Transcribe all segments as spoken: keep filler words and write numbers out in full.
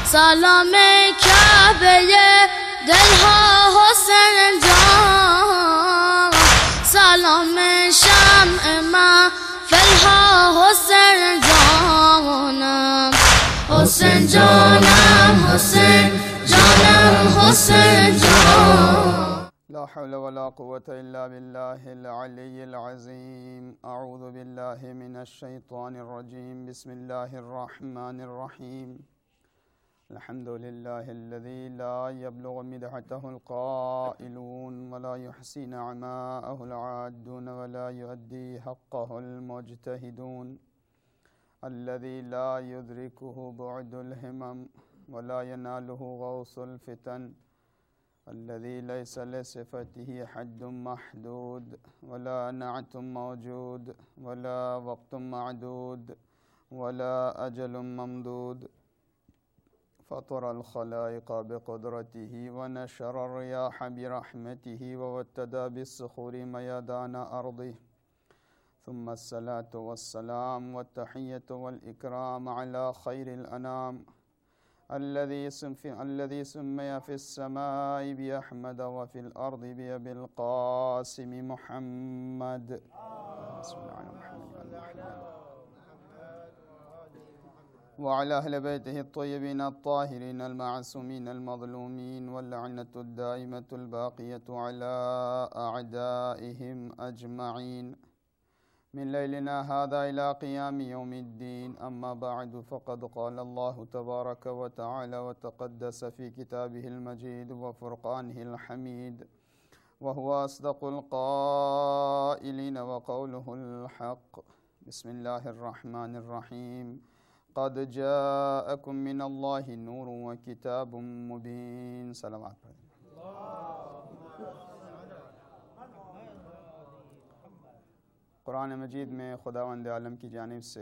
سلام کعبه دلها حسین جان، سلام شمع محفلها حسین جانم، حسین جانم، حسین جانم، حسین جان. لا حول ولا قوة إلا بالله العلي العظيم. أعوذ بالله من الشيطان الرجيم. بسم الله الرحمن الرحيم. الحمد لله الذي لا يبلغ مدحته القائلون ولا يحصي نعماءه العادون ولا يؤدي حقه المجتهدون، الذي لا يدركه بعد الهمم ولا يناله غوص الفتن، الذي ليس لصفته حد محدود ولا نعت موجود ولا وقت معدود ولا أجل ممدود، فطر الخلائق بقدرته ونشر الرياح برحمته ووتد بالصخور ميدان أرضه، ثم الصلاة والسلام والتحية والإكرام على خير الأنام الذي الذي سمي في السماء بأحمد وفي الأرض بأبي القاسم محمد. بسم الله الرحمن الرحيم. وعلى أهل بيته الطيبين الطاهرين المعصومين المظلومين، واللعنة الدائمة الباقية على أعدائهم أجمعين من ليلنا هذا إلى قيام يوم الدين. أما بعد، فقد قال الله تبارك وتعالى وتقدس في كتابه المجيد وفرقانه الحميد، وهو أصدق القائلين وقوله الحق. بسم الله الرحمن الرحيم. قد جاءكم من الله نور وكتاب مبين. صلوات پڑھیں. قرآن مجید میں خداوند عالم کی جانب سے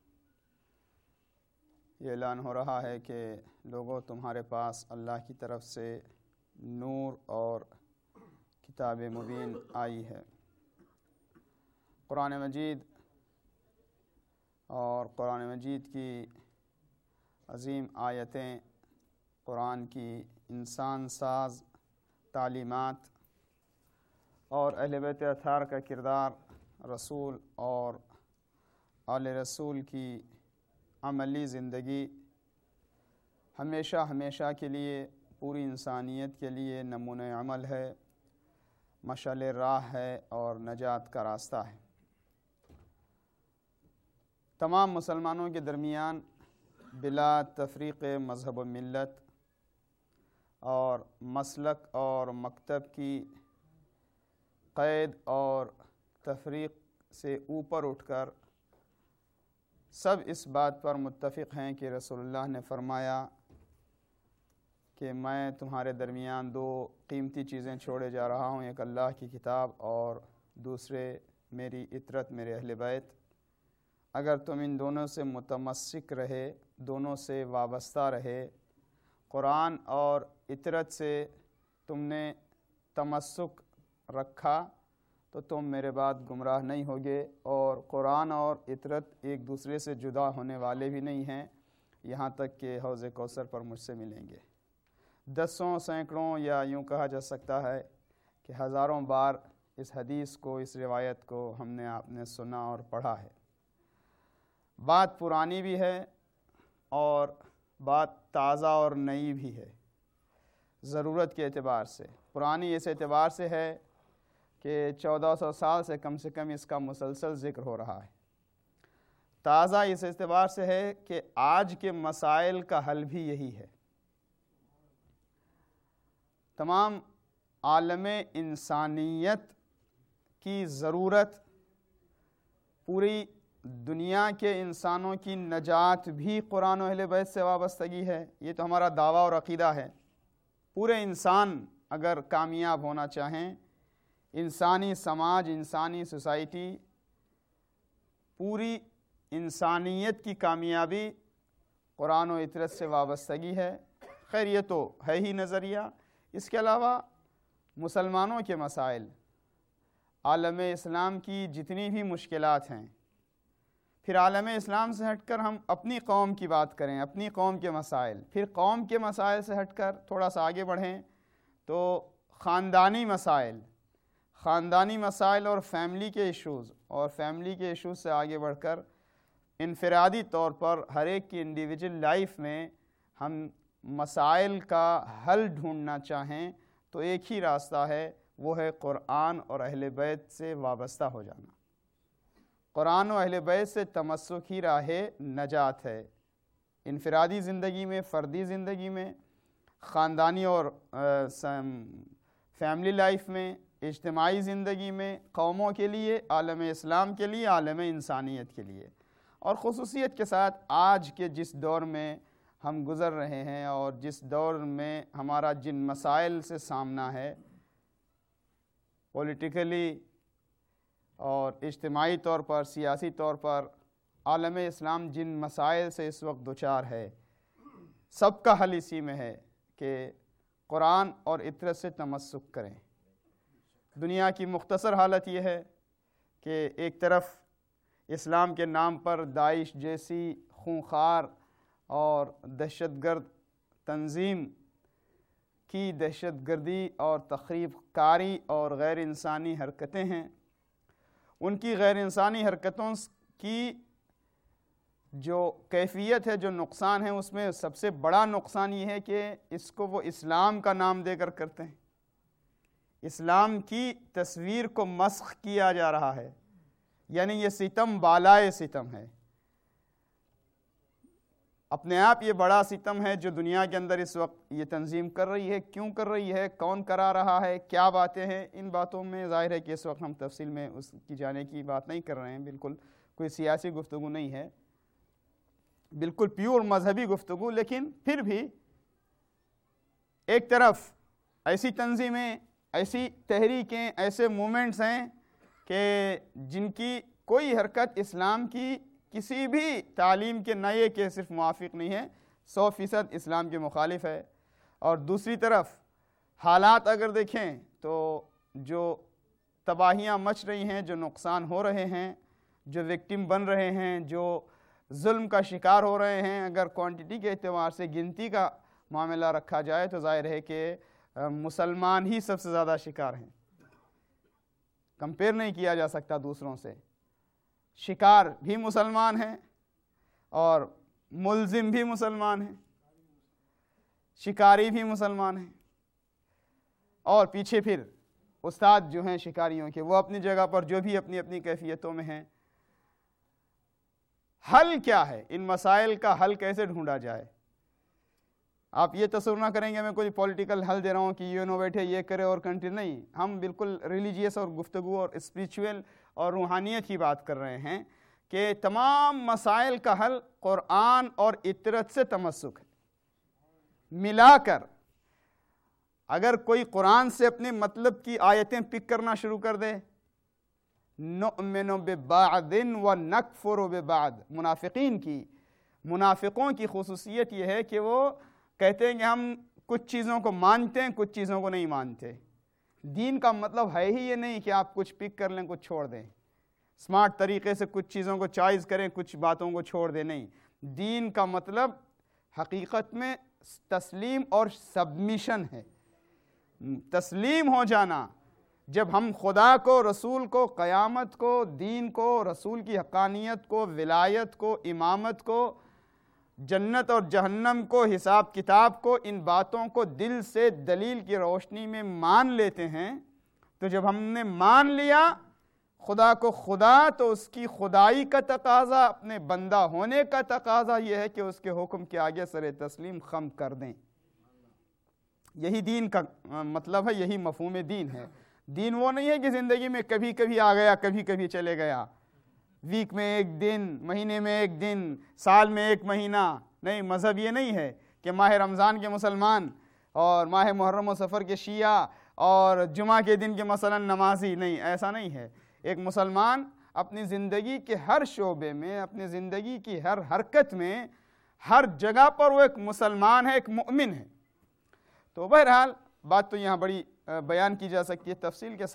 یہ اعلان ہو رہا ہے کہ لوگوں، تمہارے پاس اللہ کی طرف سے نور اور کتاب مبین آئی ہے. قرآن مجید اور قرآن مجید کی عظیم آیتیں، قرآن کی انسان ساز تعلیمات اور اہل بیت اطہار کا کردار، رسول اور آل رسول کی عملی زندگی ہمیشہ ہمیشہ کے لیے پوری انسانیت کے لیے نمونہ عمل ہے، مشعل راہ ہے اور نجات کا راستہ ہے. تمام مسلمانوں کے درمیان بلا تفریق مذہب و ملت اور مسلک اور مکتب کی قید اور تفریق سے اوپر اٹھ کر سب اس بات پر متفق ہیں کہ رسول اللہ نے فرمایا کہ میں تمہارے درمیان دو قیمتی چیزیں چھوڑے جا رہا ہوں، ایک اللہ کی کتاب اور دوسرے میری اطرت، میرے اہل بیت. اگر تم ان دونوں سے متمسک رہے، دونوں سے وابستہ رہے، قرآن اور اطرت سے تم نے تمسک رکھا تو تم میرے بعد گمراہ نہیں ہوگے. اور قرآن اور اطرت ایک دوسرے سے جدا ہونے والے بھی نہیں ہیں، یہاں تک کہ حوض کوثر پر مجھ سے ملیں گے. دسوں، سینکڑوں یا یوں کہا جا سکتا ہے کہ ہزاروں بار اس حدیث کو، اس روایت کو ہم نے آپ نے سنا اور پڑھا ہے. بات پرانی بھی ہے اور بات تازہ اور نئی بھی ہے. ضرورت کے اعتبار سے پرانی اس اعتبار سے ہے کہ چودہ سو سال سے کم سے کم اس کا مسلسل ذکر ہو رہا ہے. تازہ اس اعتبار سے ہے کہ آج کے مسائل کا حل بھی یہی ہے. تمام عالم انسانیت کی ضرورت، پوری دنیا کے انسانوں کی نجات بھی قرآن و اہل بیت سے وابستگی ہے. یہ تو ہمارا دعویٰ اور عقیدہ ہے. پورے انسان اگر کامیاب ہونا چاہیں، انسانی سماج، انسانی سوسائٹی، پوری انسانیت کی کامیابی قرآن و اطرت سے وابستگی ہے. خیر یہ تو ہے ہی نظریہ. اس کے علاوہ مسلمانوں کے مسائل، عالم اسلام کی جتنی بھی مشکلات ہیں، پھر عالم اسلام سے ہٹ کر ہم اپنی قوم کی بات کریں، اپنی قوم کے مسائل، پھر قوم کے مسائل سے ہٹ کر تھوڑا سا آگے بڑھیں تو خاندانی مسائل خاندانی مسائل اور فیملی کے ایشوز، اور فیملی کے ایشوز سے آگے بڑھ کر انفرادی طور پر ہر ایک کی انڈیویجول لائف میں ہم مسائل کا حل ڈھونڈنا چاہیں تو ایک ہی راستہ ہے، وہ ہے قرآن اور اہل بیت سے وابستہ ہو جانا۔ قرآن و اہل بیت سے تمسک ہی راہ نجات ہے، انفرادی زندگی میں، فردی زندگی میں، خاندانی اور فیملی لائف میں، اجتماعی زندگی میں، قوموں کے لیے، عالم اسلام کے لیے، عالم انسانیت کے لیے، اور خصوصیت کے ساتھ آج کے جس دور میں ہم گزر رہے ہیں اور جس دور میں ہمارا جن مسائل سے سامنا ہے پولیٹیکلی اور اجتماعی طور پر، سیاسی طور پر، عالم اسلام جن مسائل سے اس وقت دوچار ہے، سب کا حل اسی میں ہے کہ قرآن اور اطرت سے تمسک کریں۔ دنیا کی مختصر حالت یہ ہے کہ ایک طرف اسلام کے نام پر داعش جیسی خونخوار اور دہشت گرد تنظیم کی دہشت گردی اور تخریب کاری اور غیر انسانی حرکتیں ہیں۔ ان کی غیر انسانی حرکتوں کی جو کیفیت ہے، جو نقصان ہے، اس میں سب سے بڑا نقصان یہ ہے کہ اس کو وہ اسلام کا نام دے کر کرتے ہیں، اسلام کی تصویر کو مسخ کیا جا رہا ہے، یعنی یہ ستم بالائے ستم ہے، اپنے آپ یہ بڑا ستم ہے جو دنیا کے اندر اس وقت یہ تنظیم کر رہی ہے۔ کیوں کر رہی ہے، کون کرا رہا ہے، کیا باتیں ہیں، ان باتوں میں ظاہر ہے کہ اس وقت ہم تفصیل میں اس کی جانے کی بات نہیں کر رہے ہیں، بالکل کوئی سیاسی گفتگو نہیں ہے، بالکل پیور مذہبی گفتگو، لیکن پھر بھی ایک طرف ایسی تنظیمیں، ایسی تحریکیں، ایسے مومنٹس ہیں کہ جن کی کوئی حرکت اسلام کی کسی بھی تعلیم کے نئے کے صرف موافق نہیں ہے، سو فیصد اسلام کے مخالف ہے، اور دوسری طرف حالات اگر دیکھیں تو جو تباہیاں مچ رہی ہیں، جو نقصان ہو رہے ہیں، جو وکٹم بن رہے ہیں، جو ظلم کا شکار ہو رہے ہیں، اگر کوانٹٹی کے اعتبار سے گنتی کا معاملہ رکھا جائے تو ظاہر ہے کہ مسلمان ہی سب سے زیادہ شکار ہیں، کمپیئر نہیں کیا جا سکتا دوسروں سے، شکار بھی مسلمان ہیں اور ملزم بھی مسلمان ہیں، شکاری بھی مسلمان ہیں، اور پیچھے پھر استاد جو ہیں شکاریوں کے، وہ اپنی جگہ پر جو بھی اپنی اپنی کیفیتوں میں ہیں۔ حل کیا ہے، ان مسائل کا حل کیسے ڈھونڈا جائے؟ آپ یہ تصور نہ کریں گے میں کوئی پولیٹیکل حل دے رہا ہوں کہ یو نو بیٹھے یہ کرے اور کنٹری، نہیں، ہم بالکل ریلیجیس اور گفتگو اور اسپریچول اور روحانیت کی بات کر رہے ہیں کہ تمام مسائل کا حل قرآن اور اطرت سے تمسک ہے، ملا کر۔ اگر کوئی قرآن سے اپنے مطلب کی آیتیں پک کرنا شروع کر دے، نؤمن ببعض ونکفر ببعض، منافقین کی منافقوں کی خصوصیت یہ ہے کہ وہ کہتے ہیں کہ ہم کچھ چیزوں کو مانتے ہیں، کچھ چیزوں کو نہیں مانتے۔ دین کا مطلب ہے ہی یہ نہیں کہ آپ کچھ پک کر لیں، کچھ چھوڑ دیں، سمارٹ طریقے سے کچھ چیزوں کو چوائس کریں، کچھ باتوں کو چھوڑ دیں، نہیں۔ دین کا مطلب حقیقت میں تسلیم اور سبمیشن ہے، تسلیم ہو جانا۔ جب ہم خدا کو، رسول کو، قیامت کو، دین کو، رسول کی حقانیت کو، ولایت کو، امامت کو، جنت اور جہنم کو، حساب کتاب کو، ان باتوں کو دل سے دلیل کی روشنی میں مان لیتے ہیں، تو جب ہم نے مان لیا خدا کو خدا، تو اس کی خدائی کا تقاضا، اپنے بندہ ہونے کا تقاضا یہ ہے کہ اس کے حکم کے آگے سر تسلیم خم کر دیں۔ یہی دین کا مطلب ہے، یہی مفہوم دین ہے۔ دین وہ نہیں ہے کہ زندگی میں کبھی کبھی آ گیا، کبھی کبھی چلے گیا، ویک میں ایک دن، مہینے میں ایک دن، سال میں ایک مہینہ، نہیں۔ مذہب یہ نہیں ہے کہ ماہ رمضان کے مسلمان اور ماہ محرم و سفر کے شیعہ اور جمعہ کے دن کے مثلا نمازی، نہیں، ایسا نہیں ہے۔ ایک مسلمان اپنی زندگی کے ہر شعبے میں، اپنی زندگی کی ہر حرکت میں، ہر جگہ پر وہ ایک مسلمان ہے، ایک مؤمن ہے۔ تو بہرحال بات تو یہاں بڑی بیان کی جا سکتی ہے تفصیل کے ساتھ،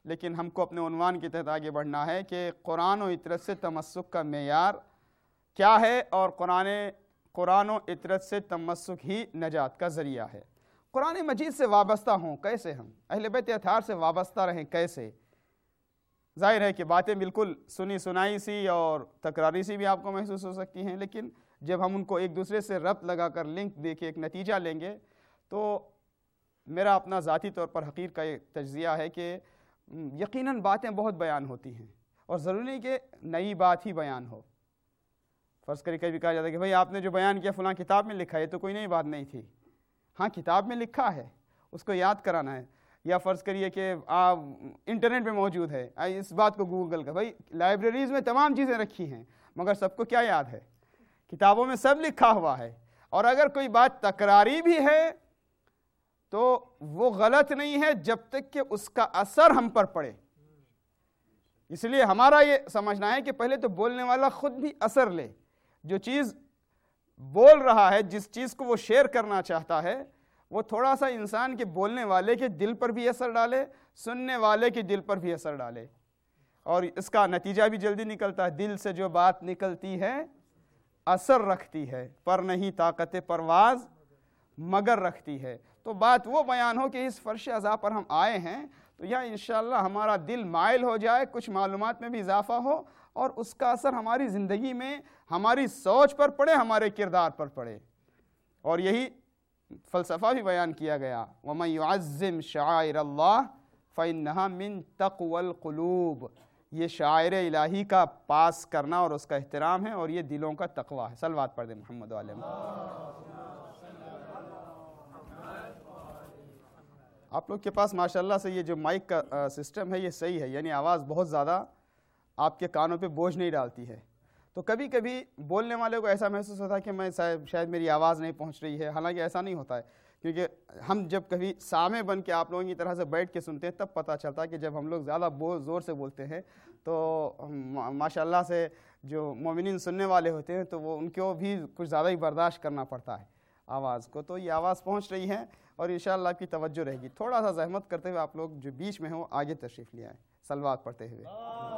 لیکن ہم کو اپنے عنوان کے تحت آگے بڑھنا ہے کہ قرآن و اطرت سے تمسک کا معیار کیا ہے، اور قرآن قرآن و اطرت سے تمسک ہی نجات کا ذریعہ ہے۔ قرآن مجید سے وابستہ ہوں کیسے، ہم اہل بیت اطہار سے وابستہ رہیں کیسے؟ ظاہر ہے کہ باتیں بالکل سنی سنائی سی اور تکراری سی بھی آپ کو محسوس ہو سکتی ہیں، لیکن جب ہم ان کو ایک دوسرے سے ربط لگا کر لنک دے کے ایک نتیجہ لیں گے تو میرا اپنا ذاتی طور پر حقیر کا ایک تجزیہ ہے کہ یقیناً باتیں بہت بیان ہوتی ہیں، اور ضروری نہیں کہ نئی بات ہی بیان ہو۔ فرض کرے کبھی کہا جاتا ہے کہ بھئی آپ نے جو بیان کیا فلاں کتاب میں لکھا ہے، تو کوئی نئی بات نہیں تھی۔ ہاں کتاب میں لکھا ہے، اس کو یاد کرانا ہے، یا فرض کریے کہ آپ انٹرنیٹ پہ موجود ہے، اس بات کو گوگل کا، بھئی لائبریریز میں تمام چیزیں رکھی ہیں، مگر سب کو کیا یاد ہے؟ کتابوں میں سب لکھا ہوا ہے، اور اگر کوئی بات تکراری بھی ہے تو وہ غلط نہیں ہے جب تک کہ اس کا اثر ہم پر پڑے۔ اس لیے ہمارا یہ سمجھنا ہے کہ پہلے تو بولنے والا خود بھی اثر لے، جو چیز بول رہا ہے، جس چیز کو وہ شیئر کرنا چاہتا ہے، وہ تھوڑا سا انسان کے بولنے والے کے دل پر بھی اثر ڈالے، سننے والے کے دل پر بھی اثر ڈالے، اور اس کا نتیجہ بھی جلدی نکلتا ہے۔ دل سے جو بات نکلتی ہے اثر رکھتی ہے، پر نہیں طاقت پرواز مگر رکھتی ہے۔ تو بات وہ بیان ہو کہ اس فرش عزا پر ہم آئے ہیں تو یا انشاءاللہ ہمارا دل مائل ہو جائے، کچھ معلومات میں بھی اضافہ ہو، اور اس کا اثر ہماری زندگی میں، ہماری سوچ پر پڑے، ہمارے کردار پر پڑے۔ اور یہی فلسفہ بھی بیان کیا گیا، وَمَن يُعَزِّمْ شَعَائِرَ اللَّهِ فَإِنَّهَا مِن تَقْوَى الْقُلُوبِ، یہ شاعر الہی کا پاس کرنا اور اس کا احترام ہے، اور یہ دلوں کا تقوی ہے۔ صلوات پڑھ دیں محمد و آل محمد۔ آپ لوگ کے پاس ماشاءاللہ سے یہ جو مائک کا سسٹم ہے یہ صحیح ہے، یعنی آواز بہت زیادہ آپ کے کانوں پہ بوجھ نہیں ڈالتی ہے، تو کبھی کبھی بولنے والے کو ایسا محسوس ہوتا ہے کہ میں شاید میری آواز نہیں پہنچ رہی ہے، حالانکہ ایسا نہیں ہوتا ہے، کیونکہ ہم جب کبھی سامع بن کے آپ لوگوں کی طرح سے بیٹھ کے سنتے ہیں تب پتہ چلتا ہے کہ جب ہم لوگ زیادہ زور سے بولتے ہیں تو ماشاءاللہ سے جو مومنین سننے والے ہوتے ہیں تو وہ ان کو بھی کچھ زیادہ ہی برداشت کرنا پڑتا ہے آواز کو۔ تو یہ آواز پہنچ رہی ہے اور انشاءاللہ آپ کی توجہ رہے گی۔ تھوڑا سا زحمت کرتے ہوئے آپ لوگ جو بیچ میں ہوں آگے تشریف لے آئیں صلوات پڑھتے ہوئے۔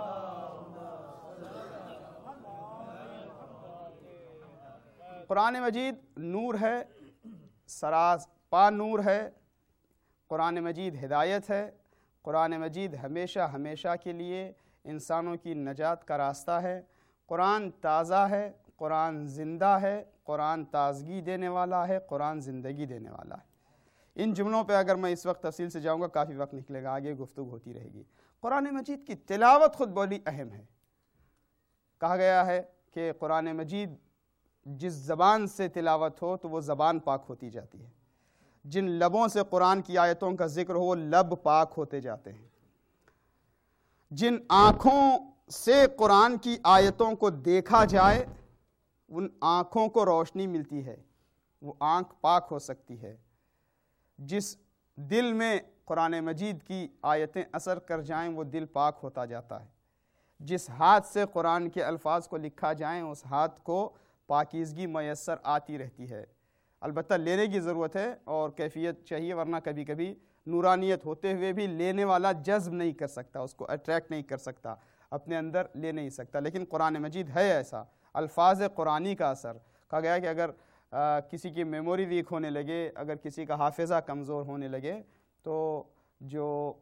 قرآن مجید نور ہے، سراز پا نور ہے، قرآن مجید ہدایت ہے، قرآن مجید ہمیشہ ہمیشہ کے لیے انسانوں کی نجات کا راستہ ہے، قرآن تازہ ہے، قرآن زندہ ہے، قرآن تازگی دینے والا ہے، قرآن زندگی دینے والا ہے۔ ان جملوں پہ اگر میں اس وقت تفصیل سے جاؤں گا کافی وقت نکلے گا، آگے گفتگو ہوتی رہے گی۔ قرآن مجید کی تلاوت خود بڑی اہم ہے۔ کہا گیا ہے کہ قرآن مجید جس زبان سے تلاوت ہو تو وہ زبان پاک ہوتی جاتی ہے، جن لبوں سے قرآن کی آیتوں کا ذکر ہو وہ لب پاک ہوتے جاتے ہیں، جن آنکھوں سے قرآن کی آیتوں کو دیکھا جائے ان آنکھوں کو روشنی ملتی ہے، وہ آنکھ پاک ہو سکتی ہے، جس دل میں قرآن مجید کی آیتیں اثر کر جائیں وہ دل پاک ہوتا جاتا ہے، جس ہاتھ سے قرآن کے الفاظ کو لکھا جائیں اس ہاتھ کو پاکیزگی میسر آتی رہتی ہے۔ البتہ لینے کی ضرورت ہے اور کیفیت چاہیے، ورنہ کبھی کبھی نورانیت ہوتے ہوئے بھی لینے والا جذب نہیں کر سکتا، اس کو اٹریکٹ نہیں کر سکتا، اپنے اندر لے نہیں سکتا۔ لیکن قرآن مجید ہے ایسا، الفاظ قرآنی کا اثر۔ کہا گیا کہ اگر آ, کسی کی میموری ویک ہونے لگے، اگر کسی کا حافظہ کمزور ہونے لگے تو جو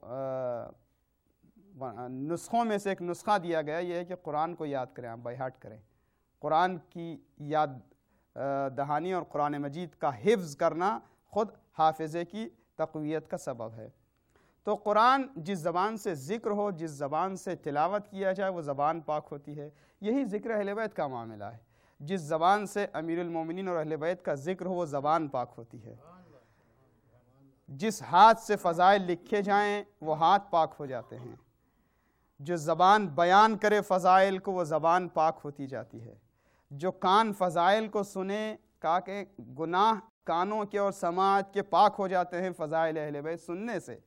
نسخوں میں سے ایک نسخہ دیا گیا یہ ہے کہ قرآن کو یاد کریں، آپ بائی ہارٹ کریں۔ قرآن کی یاد دہانی اور قرآن مجید کا حفظ کرنا خود حافظے کی تقویت کا سبب ہے۔ تو قرآن جس زبان سے ذکر ہو، جس زبان سے تلاوت کیا جائے وہ زبان پاک ہوتی ہے۔ یہی ذکر اہل بیت کا معاملہ ہے، جس زبان سے امیر المومنین اور اہل بیت کا ذکر ہو وہ زبان پاک ہوتی ہے، جس ہاتھ سے فضائل لکھے جائیں وہ ہاتھ پاک ہو جاتے ہیں، جو زبان بیان کرے فضائل کو وہ زبان پاک ہوتی جاتی ہے، جو کان فضائل کو سنے، کہا کہ گناہ کانوں کے اور سماعت کے پاک ہو جاتے ہیں فضائل اہل بیت سننے سے،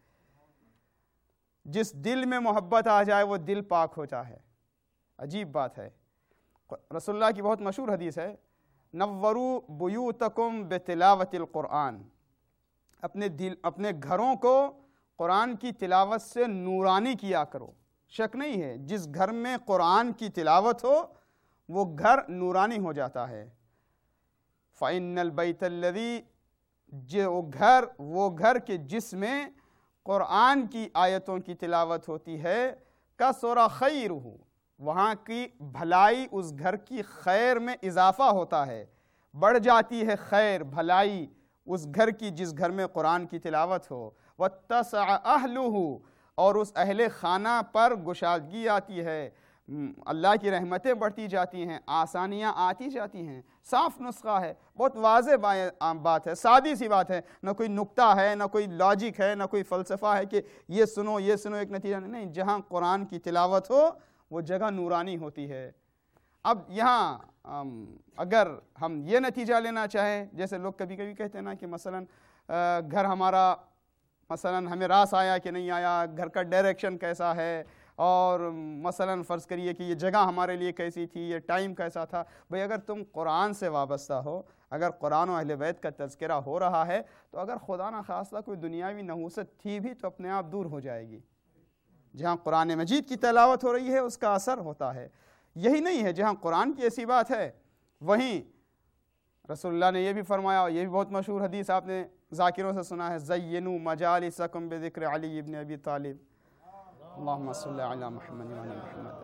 جس دل میں محبت آ جائے وہ دل پاک ہوتا ہے۔ عجیب بات ہے، رسول اللہ کی بہت مشہور حدیث ہے، نوروا بیوتکم بتلاوت القرآن، اپنے دل اپنے گھروں کو قرآن کی تلاوت سے نورانی کیا کرو. شک نہیں ہے جس گھر میں قرآن کی تلاوت ہو وہ گھر نورانی ہو جاتا ہے. فَإِنَّ الْبَيْتَ الَّذِي جو گھر وہ گھر کے جس میں قرآن کی آیتوں کی تلاوت ہوتی ہے کَثُرَ خَيْرُهُ وہاں کی بھلائی اس گھر کی خیر میں اضافہ ہوتا ہے, بڑھ جاتی ہے خیر بھلائی اس گھر کی جس گھر میں قرآن کی تلاوت ہو. وَاتَّسَعَ أَهْلُهُ اور اس اہل خانہ پر گشادگی آتی ہے, اللہ کی رحمتیں بڑھتی جاتی ہیں, آسانیاں آتی جاتی ہیں. صاف نسخہ ہے, بہت واضح بات ہے, سادی سی بات ہے, نہ کوئی نکتہ ہے, نہ کوئی لاجک ہے, نہ کوئی فلسفہ ہے کہ یہ سنو یہ سنو ایک نتیجہ نہیں. جہاں قرآن کی تلاوت ہو وہ جگہ نورانی ہوتی ہے. اب یہاں اگر ہم یہ نتیجہ لینا چاہیں, جیسے لوگ کبھی کبھی کہتے ہیں نا کہ مثلا گھر ہمارا مثلا ہمیں راس آیا کہ نہیں آیا, گھر کا ڈائریکشن کیسا ہے, اور مثلا فرض کریے کہ یہ جگہ ہمارے لیے کیسی تھی, یہ ٹائم کیسا تھا. بھئی اگر تم قرآن سے وابستہ ہو, اگر قرآن و اہل بیت کا تذکرہ ہو رہا ہے, تو اگر خدا نہ خواستہ کوئی دنیاوی نحوست تھی بھی تو اپنے آپ دور ہو جائے گی. جہاں قرآن مجید کی تلاوت ہو رہی ہے اس کا اثر ہوتا ہے. یہی نہیں ہے جہاں قرآن کی ایسی بات ہے, وہیں رسول اللہ نے یہ بھی فرمایا, اور یہ بھی بہت مشہور حدیث آپ نے ذاکروں سے سنا ہے, زینوا مجالسکم بذکر علی ابن ابی طالب, اللہم صلی علی محمد و علی محمد.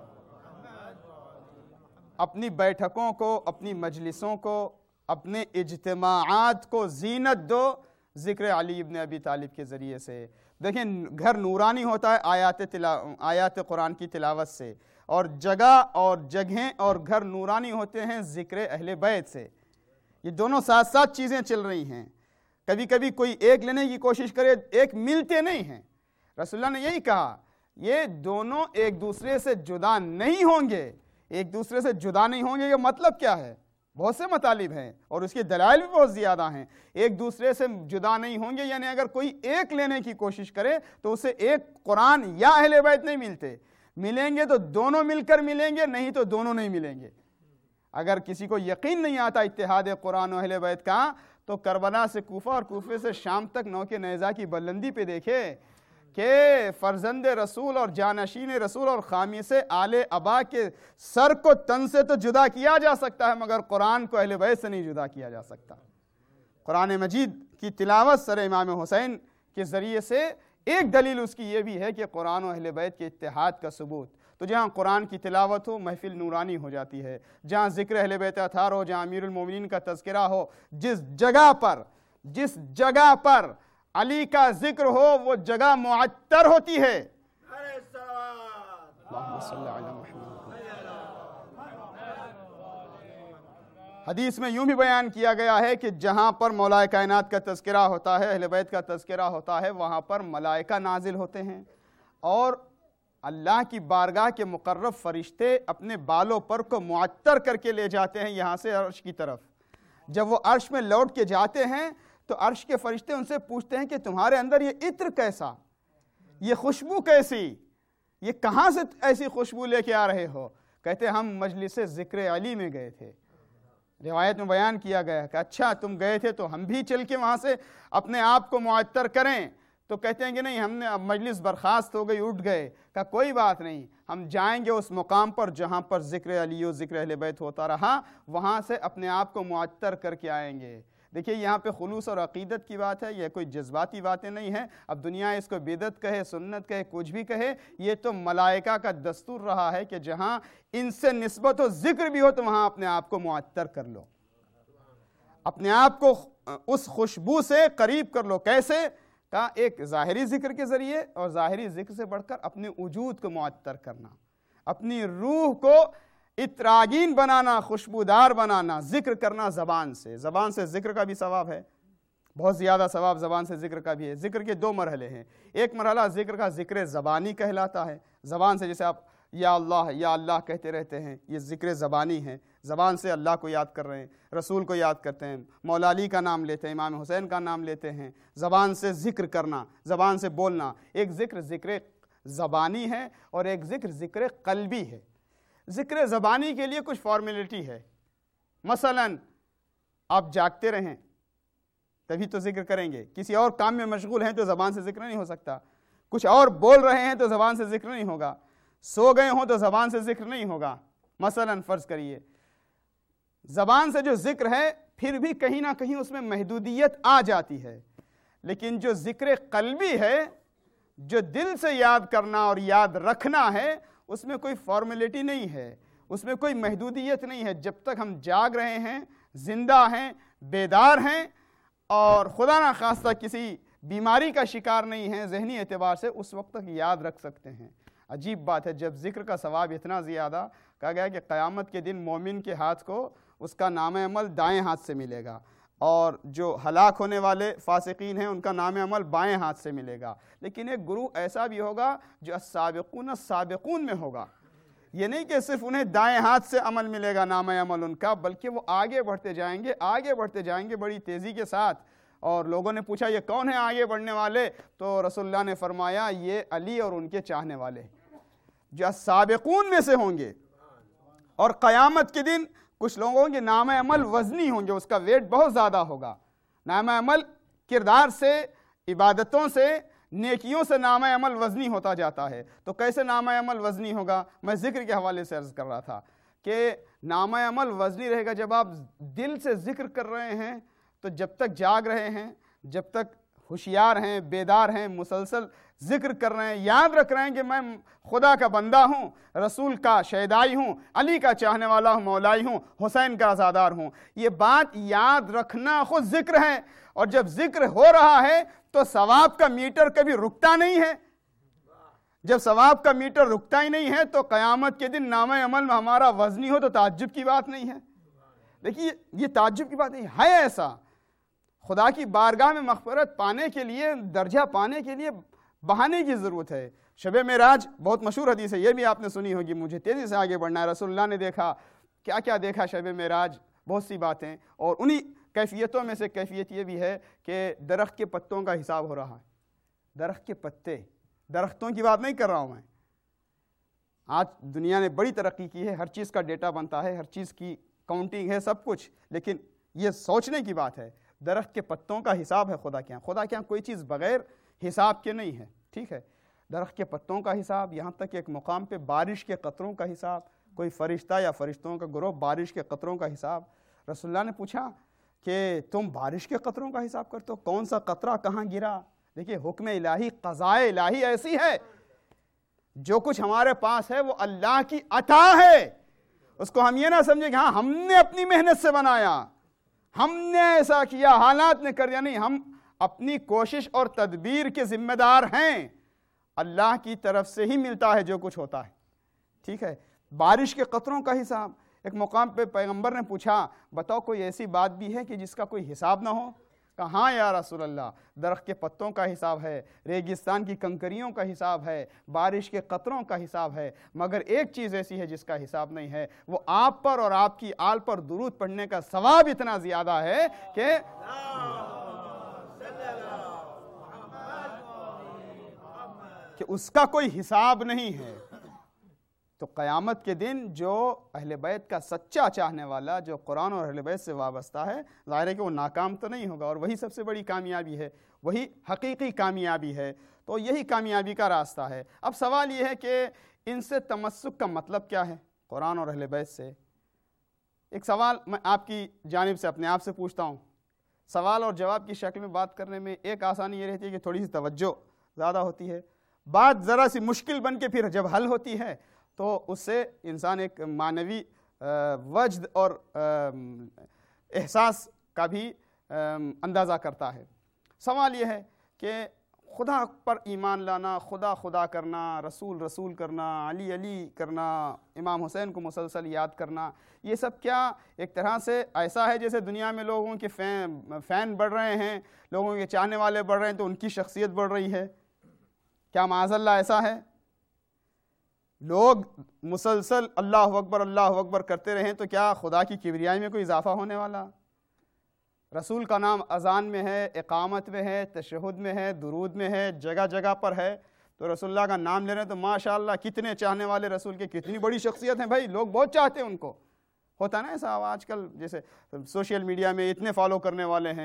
اپنی بیٹھکوں کو, اپنی مجلسوں کو, اپنے اجتماعات کو زینت دو ذکر علی ابن ابی طالب کے ذریعے سے. دیکھیں گھر نورانی ہوتا ہے آیات تلا آیات قرآن کی تلاوت سے, اور جگہ اور جگہیں اور گھر نورانی ہوتے ہیں ذکر اہل بیت سے. یہ دونوں ساتھ ساتھ چیزیں چل رہی ہیں. کبھی کبھی کوئی ایک لینے کی کوشش کرے, ایک ملتے نہیں ہیں. رسول اللہ نے یہی کہا یہ دونوں ایک دوسرے سے جدا نہیں ہوں گے. ایک دوسرے سے جدا نہیں ہوں گے یہ مطلب کیا ہے؟ بہت سے مطالب ہیں اور اس کے دلائل بھی بہت زیادہ ہیں. ایک دوسرے سے جدا نہیں ہوں گے یعنی اگر کوئی ایک لینے کی کوشش کرے تو اسے ایک قرآن یا اہل بیت نہیں ملتے. ملیں گے تو دونوں مل کر ملیں گے, نہیں تو دونوں نہیں ملیں گے. اگر کسی کو یقین نہیں آتا اتحاد قرآن و اہل بیت کا, تو کربلا سے کوفہ اور کوفے سے شام تک نوک نیزہ کی بلندی پہ دیکھے کہ فرزند رسول اور جانشین رسول اور خامیس آل ابا کے سر کو تن سے تو جدا کیا جا سکتا ہے, مگر قرآن کو اہل بیت سے نہیں جدا کیا جا سکتا. قرآن مجید کی تلاوت سر امام حسین کے ذریعے سے ایک دلیل اس کی یہ بھی ہے کہ قرآن و اہل بیت کے اتحاد کا ثبوت. تو جہاں قرآن کی تلاوت ہو محفل نورانی ہو جاتی ہے, جہاں ذکر اہل بیت اطہار ہو, جہاں امیر المومنین کا تذکرہ ہو, جس جگہ پر جس جگہ پر علی کا ذکر ہو وہ جگہ معطر ہوتی ہے. اللہم صلی علی محمد. حدیث میں یوں بھی بیان کیا گیا ہے کہ جہاں پر مولا کائنات کا تذکرہ ہوتا ہے, اہل بیت کا تذکرہ ہوتا ہے, وہاں پر ملائکہ نازل ہوتے ہیں, اور اللہ کی بارگاہ کے مقرب فرشتے اپنے بالوں پر کو معطر کر کے لے جاتے ہیں یہاں سے عرش کی طرف. جب وہ عرش میں لوٹ کے جاتے ہیں تو عرش کے فرشتے ان سے پوچھتے ہیں کہ تمہارے اندر یہ عطر کیسا, یہ خوشبو کیسی, یہ کہاں سے ایسی خوشبو لے کے آ رہے ہو؟ کہتے ہم مجلس ذکر علی میں گئے تھے. روایت میں بیان کیا گیا کہ اچھا تم گئے تھے تو ہم بھی چل کے وہاں سے اپنے آپ کو معطر کریں. تو کہتے ہیں کہ نہیں, ہم نے اب مجلس برخاست ہو گئی, اٹھ گئے. کہا کوئی بات نہیں, ہم جائیں گے اس مقام پر جہاں پر ذکر علی و ذکر اہل بیت ہوتا رہا, وہاں سے اپنے آپ کو معطر کر کے آئیں گے. دیکھیے یہاں پہ خلوص اور عقیدت کی بات ہے, یہ کوئی جذباتی باتیں نہیں ہیں. اب دنیا اس کو بدعت کہے, سنت کہے, کچھ بھی کہے, یہ تو ملائکہ کا دستور رہا ہے کہ جہاں ان سے نسبت و ذکر بھی ہو تو وہاں اپنے آپ کو معطر کر لو, اپنے آپ کو اس خوشبو سے قریب کر لو. کیسے؟ کہا ایک ظاہری ذکر کے ذریعے, اور ظاہری ذکر سے بڑھ کر اپنے وجود کو معطر کرنا, اپنی روح کو اتراگین بنانا, خوشبودار بنانا, ذکر کرنا زبان سے. زبان سے ذکر کا بھی ثواب ہے, بہت زیادہ ثواب زبان سے ذکر کا بھی ہے. ذکر کے دو مرحلے ہیں. ایک مرحلہ ذکر کا ذکر زبانی کہلاتا ہے, زبان سے جیسے آپ یا اللہ یا اللہ کہتے رہتے ہیں, یہ ذکر زبانی ہے, زبان سے اللہ کو یاد کر رہے ہیں, رسول کو یاد کرتے ہیں, مولا علی کا نام لیتے ہیں, امام حسین کا نام لیتے ہیں. زبان سے ذکر کرنا, زبان سے بولنا. ایک ذکر ذکر زبانی ہے اور ایک ذکر ذکر قلبی ہے. ذکر زبانی کے لیے کچھ فارمیلٹی ہے. مثلا آپ جاگتے رہیں تبھی تو ذکر کریں گے, کسی اور کام میں مشغول ہیں تو زبان سے ذکر نہیں ہو سکتا. کچھ اور بول رہے ہیں تو زبان سے ذکر نہیں ہوگا، سو گئے ہوں تو زبان سے ذکر نہیں ہوگا۔ مثلا فرض کریے زبان سے جو ذکر ہے پھر بھی کہیں نہ کہیں اس میں محدودیت آ جاتی ہے، لیکن جو ذکر قلبی ہے، جو دل سے یاد کرنا اور یاد رکھنا ہے، اس میں کوئی فارمیلٹی نہیں ہے، اس میں کوئی محدودیت نہیں ہے۔ جب تک ہم جاگ رہے ہیں، زندہ ہیں، بیدار ہیں اور خدا نہ خواستہ کسی بیماری کا شکار نہیں ہیں ذہنی اعتبار سے، اس وقت تک یاد رکھ سکتے ہیں۔ عجیب بات ہے، جب ذکر کا ثواب اتنا زیادہ، کہا گیا کہ قیامت کے دن مومن کے ہاتھ کو اس کا نام عمل دائیں ہاتھ سے ملے گا، اور جو ہلاک ہونے والے فاسقین ہیں ان کا نام عمل بائیں ہاتھ سے ملے گا۔ لیکن ایک گروہ ایسا بھی ہوگا جو السابقون السابقون میں ہوگا، یہ نہیں کہ صرف انہیں دائیں ہاتھ سے عمل ملے گا نام عمل ان کا، بلکہ وہ آگے بڑھتے جائیں گے، آگے بڑھتے جائیں گے بڑی تیزی کے ساتھ۔ اور لوگوں نے پوچھا یہ کون ہیں آگے بڑھنے والے؟ تو رسول اللہ نے فرمایا یہ علی اور ان کے چاہنے والے جو السابقون میں سے ہوں گے۔ اور قیامت کے دن کچھ لوگوں کے نام عمل وزنی ہوں گے، اس کا ویٹ بہت زیادہ ہوگا۔ نام عمل کردار سے، عبادتوں سے، نیکیوں سے نام عمل وزنی ہوتا جاتا ہے۔ تو کیسے نام عمل وزنی ہوگا؟ میں ذکر کے حوالے سے عرض کر رہا تھا کہ نام عمل وزنی رہے گا جب آپ دل سے ذکر کر رہے ہیں، تو جب تک جاگ رہے ہیں، جب تک ہوشیار ہیں، بیدار ہیں، مسلسل ذکر کر رہے ہیں، یاد رکھ رہے ہیں کہ میں خدا کا بندہ ہوں، رسول کا شیدائی ہوں، علی کا چاہنے والا ہوں، مولائی ہوں، حسین کا عزادار ہوں، یہ بات یاد رکھنا خود ذکر ہے۔ اور جب ذکر ہو رہا ہے تو ثواب کا میٹر کبھی رکتا نہیں ہے۔ جب ثواب کا میٹر رکتا ہی نہیں ہے تو قیامت کے دن نام عمل میں ہمارا وزنی ہو تو تعجب کی بات نہیں ہے۔ دیکھیے یہ تعجب کی بات نہیں ہے، ایسا خدا کی بارگاہ میں مغفرت پانے کے لیے، درجہ پانے کے لیے بہانے کی ضرورت ہے۔ شب معراج بہت مشہور حدیث ہے، یہ بھی آپ نے سنی ہوگی۔ مجھے تیزی سے آگے بڑھنا ہے۔ رسول اللہ نے دیکھا، کیا کیا دیکھا شب معراج؟ بہت سی باتیں، اور انہی کیفیتوں میں سے کیفیت یہ بھی ہے کہ درخت کے پتوں کا حساب ہو رہا ہے۔ درخت کے پتے، درختوں کی بات نہیں کر رہا ہوں میں۔ آج دنیا نے بڑی ترقی کی ہے، ہر چیز کا ڈیٹا بنتا ہے، ہر چیز کی کاؤنٹنگ ہے، سب کچھ، لیکن یہ سوچنے کی بات ہے درخت کے پتوں کا حساب ہے خدا کے ہاں۔ خدا کے ہاں کوئی چیز بغیر حساب کے نہیں ہے، ٹھیک ہے؟ درخت کے پتوں کا حساب، یہاں تک کہ ایک مقام پہ بارش کے قطروں کا حساب، کوئی فرشتہ یا فرشتوں کا گروہ بارش کے قطروں کا حساب۔ رسول اللہ نے پوچھا کہ تم بارش کے قطروں کا حساب کرتے ہو؟ کون سا قطرہ کہاں گرا؟ دیکھیے حکم الہی، قضاء الہی ایسی ہے، جو کچھ ہمارے پاس ہے وہ اللہ کی عطا ہے۔ اس کو ہم یہ نہ سمجھیں کہ ہاں ہم نے اپنی محنت سے بنایا، ہم نے ایسا کیا، حالات نے کر دیا، نہیں، ہم اپنی کوشش اور تدبیر کے ذمہ دار ہیں۔ اللہ کی طرف سے ہی ملتا ہے جو کچھ ہوتا ہے، ٹھیک ہے؟ بارش کے قطروں کا حساب، ایک مقام پہ پیغمبر نے پوچھا بتاؤ کوئی ایسی بات بھی ہے کہ جس کا کوئی حساب نہ ہو؟ کہا ہاں یا رسول اللہ، درخت کے پتوں کا حساب ہے، ریگستان کی کنکریوں کا حساب ہے، بارش کے قطروں کا حساب ہے، مگر ایک چیز ایسی ہے جس کا حساب نہیں ہے، وہ آپ پر اور آپ کی آل پر درود پڑھنے کا ثواب اتنا زیادہ ہے کہ کہ اس کا کوئی حساب نہیں ہے۔ تو قیامت کے دن جو اہل بیت کا سچا چاہنے والا، جو قرآن اور اہل بیت سے وابستہ ہے، ظاہر ہے کہ وہ ناکام تو نہیں ہوگا، اور وہی سب سے بڑی کامیابی ہے، وہی حقیقی کامیابی ہے۔ تو یہی کامیابی کا راستہ ہے۔ اب سوال یہ ہے کہ ان سے تمسک کا مطلب کیا ہے قرآن اور اہل بیت سے؟ ایک سوال میں آپ کی جانب سے اپنے آپ سے پوچھتا ہوں۔ سوال اور جواب کی شکل میں بات کرنے میں ایک آسانی یہ رہتی ہے کہ تھوڑی سی توجہ زیادہ ہوتی ہے، بات ذرا سی مشکل بن کے پھر جب حل ہوتی ہے تو اس سے انسان ایک معنوی وجد اور احساس کا بھی اندازہ کرتا ہے۔ سوال یہ ہے کہ خدا پر ایمان لانا، خدا خدا کرنا، رسول رسول کرنا، علی علی کرنا، امام حسین کو مسلسل یاد کرنا، یہ سب کیا ایک طرح سے ایسا ہے جیسے دنیا میں لوگوں کے فین فین بڑھ رہے ہیں، لوگوں کے چاہنے والے بڑھ رہے ہیں تو ان کی شخصیت بڑھ رہی ہے؟ کیا معاذ اللہ ایسا ہے؟ لوگ مسلسل اللہ اکبر اللہ اکبر کرتے رہیں تو کیا خدا کی کبریائی میں کوئی اضافہ ہونے والا؟ رسول کا نام اذان میں ہے، اقامت میں ہے، تشہد میں ہے، درود میں ہے، جگہ جگہ پر ہے، تو رسول اللہ کا نام لے رہے ہیں تو ماشاءاللہ کتنے چاہنے والے رسول کے، کتنی بڑی شخصیت ہیں بھائی، لوگ بہت چاہتے ہیں ان کو۔ ہوتا نا ایسا آج کل، جیسے سوشل میڈیا میں اتنے فالو کرنے والے ہیں،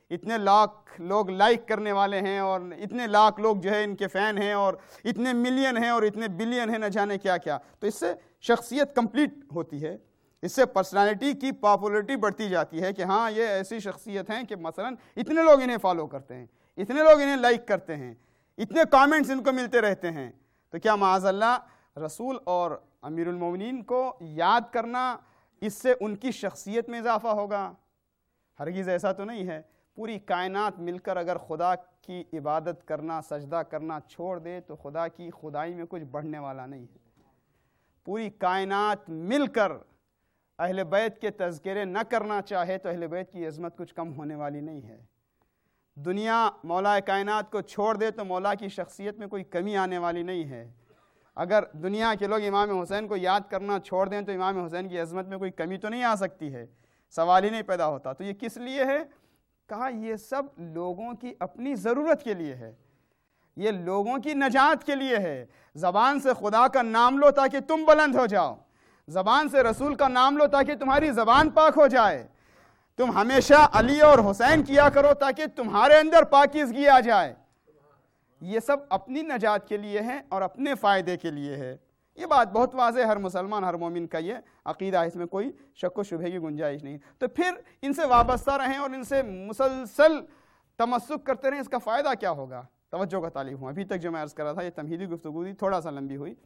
اتنے لاکھ لوگ لائک کرنے والے ہیں اور اتنے لاکھ لوگ جو ہے ان کے فین ہیں اور اتنے ملین ہیں اور اتنے بلین ہیں، نہ جانے کیا کیا. تو اس سے شخصیت کمپلیٹ ہوتی ہے، اس سے پرسنالٹی کی پاپولرٹی بڑھتی جاتی ہے کہ ہاں یہ ایسی شخصیت ہیں کہ مثلا اتنے لوگ انہیں فالو کرتے ہیں، اتنے لوگ انہیں لائک کرتے ہیں، اتنے کامنٹس ان کو ملتے رہتے ہیں. تو کیا معاذ اللہ رسول اور امیر المومنین کو یاد کرنا اس سے ان کی شخصیت میں اضافہ ہوگا؟ ہرگز ایسا تو نہیں ہے. پوری کائنات مل کر اگر خدا کی عبادت کرنا، سجدہ کرنا چھوڑ دے تو خدا کی خدائی میں کچھ بڑھنے والا نہیں ہے. پوری کائنات مل کر اہل بیت کے تذکرے نہ کرنا چاہے تو اہل بیت کی عظمت کچھ کم ہونے والی نہیں ہے. دنیا مولا کائنات کو چھوڑ دے تو مولا کی شخصیت میں کوئی کمی آنے والی نہیں ہے. اگر دنیا کے لوگ امام حسین کو یاد کرنا چھوڑ دیں تو امام حسین کی عظمت میں کوئی کمی تو نہیں آ سکتی ہے، سوال ہی نہیں پیدا ہوتا. تو یہ کس لیے ہے؟ کہا یہ سب لوگوں کی اپنی ضرورت کے لیے ہے، یہ لوگوں کی نجات کے لیے ہے. زبان سے خدا کا نام لو تاکہ تم بلند ہو جاؤ، زبان سے رسول کا نام لو تاکہ تمہاری زبان پاک ہو جائے. تم ہمیشہ علی اور حسین کیا کرو تاکہ تمہارے اندر پاکیزگی آ جائے. یہ سب اپنی نجات کے لیے ہیں اور اپنے فائدے کے لیے ہے. یہ بات بہت واضح، ہر مسلمان ہر مومن کا یہ عقیدہ ہے، اس میں کوئی شک و شبہ کی گنجائش نہیں. تو پھر ان سے وابستہ رہیں اور ان سے مسلسل تمسک کرتے رہیں، اس کا فائدہ کیا ہوگا؟ توجہ کا طالب ہوں. ابھی تک جو میں عرض کر رہا تھا یہ تمہیدی گفتگو تھی، تھوڑا سا لمبی ہوئی.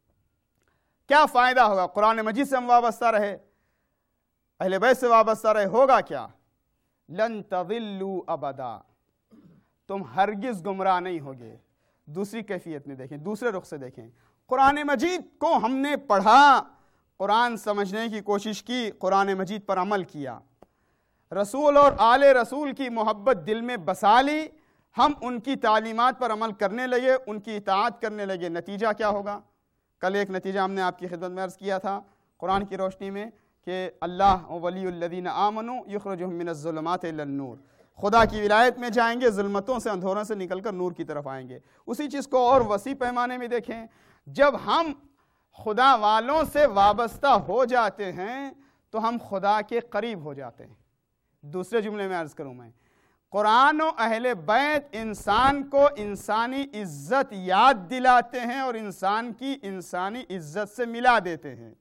کیا فائدہ ہوگا؟ قرآن مجید سے ہم وابستہ رہے، اہل بیت سے وابستہ رہے، ہوگا کیا؟ لن تضلوا ابدا، تم ہرگز گمراہ نہیں ہوگے. دوسری کیفیت میں دیکھیں، دوسرے رخ سے دیکھیں. قرآن مجید کو ہم نے پڑھا، قرآن سمجھنے کی کوشش کی، قرآن مجید پر عمل کیا، رسول اور آل رسول کی محبت دل میں بسا لی، ہم ان کی تعلیمات پر عمل کرنے لگے، ان کی اطاعت کرنے لگے. نتیجہ کیا ہوگا؟ کل ایک نتیجہ ہم نے آپ کی خدمت میں عرض کیا تھا قرآن کی روشنی میں کہ اللہ ولی الذین آمنوا یخرجہم من الظلمات الی النور، خدا کی ولایت میں جائیں گے، ظلمتوں سے اندھوروں سے نکل کر نور کی طرف آئیں گے. اسی چیز کو اور وسیع پیمانے میں دیکھیں، جب ہم خدا والوں سے وابستہ ہو جاتے ہیں تو ہم خدا کے قریب ہو جاتے ہیں. دوسرے جملے میں عرض کروں، میں قرآن و اہل بیت انسان کو انسانی عزت یاد دلاتے ہیں اور انسان کی انسانی عزت سے ملا دیتے ہیں.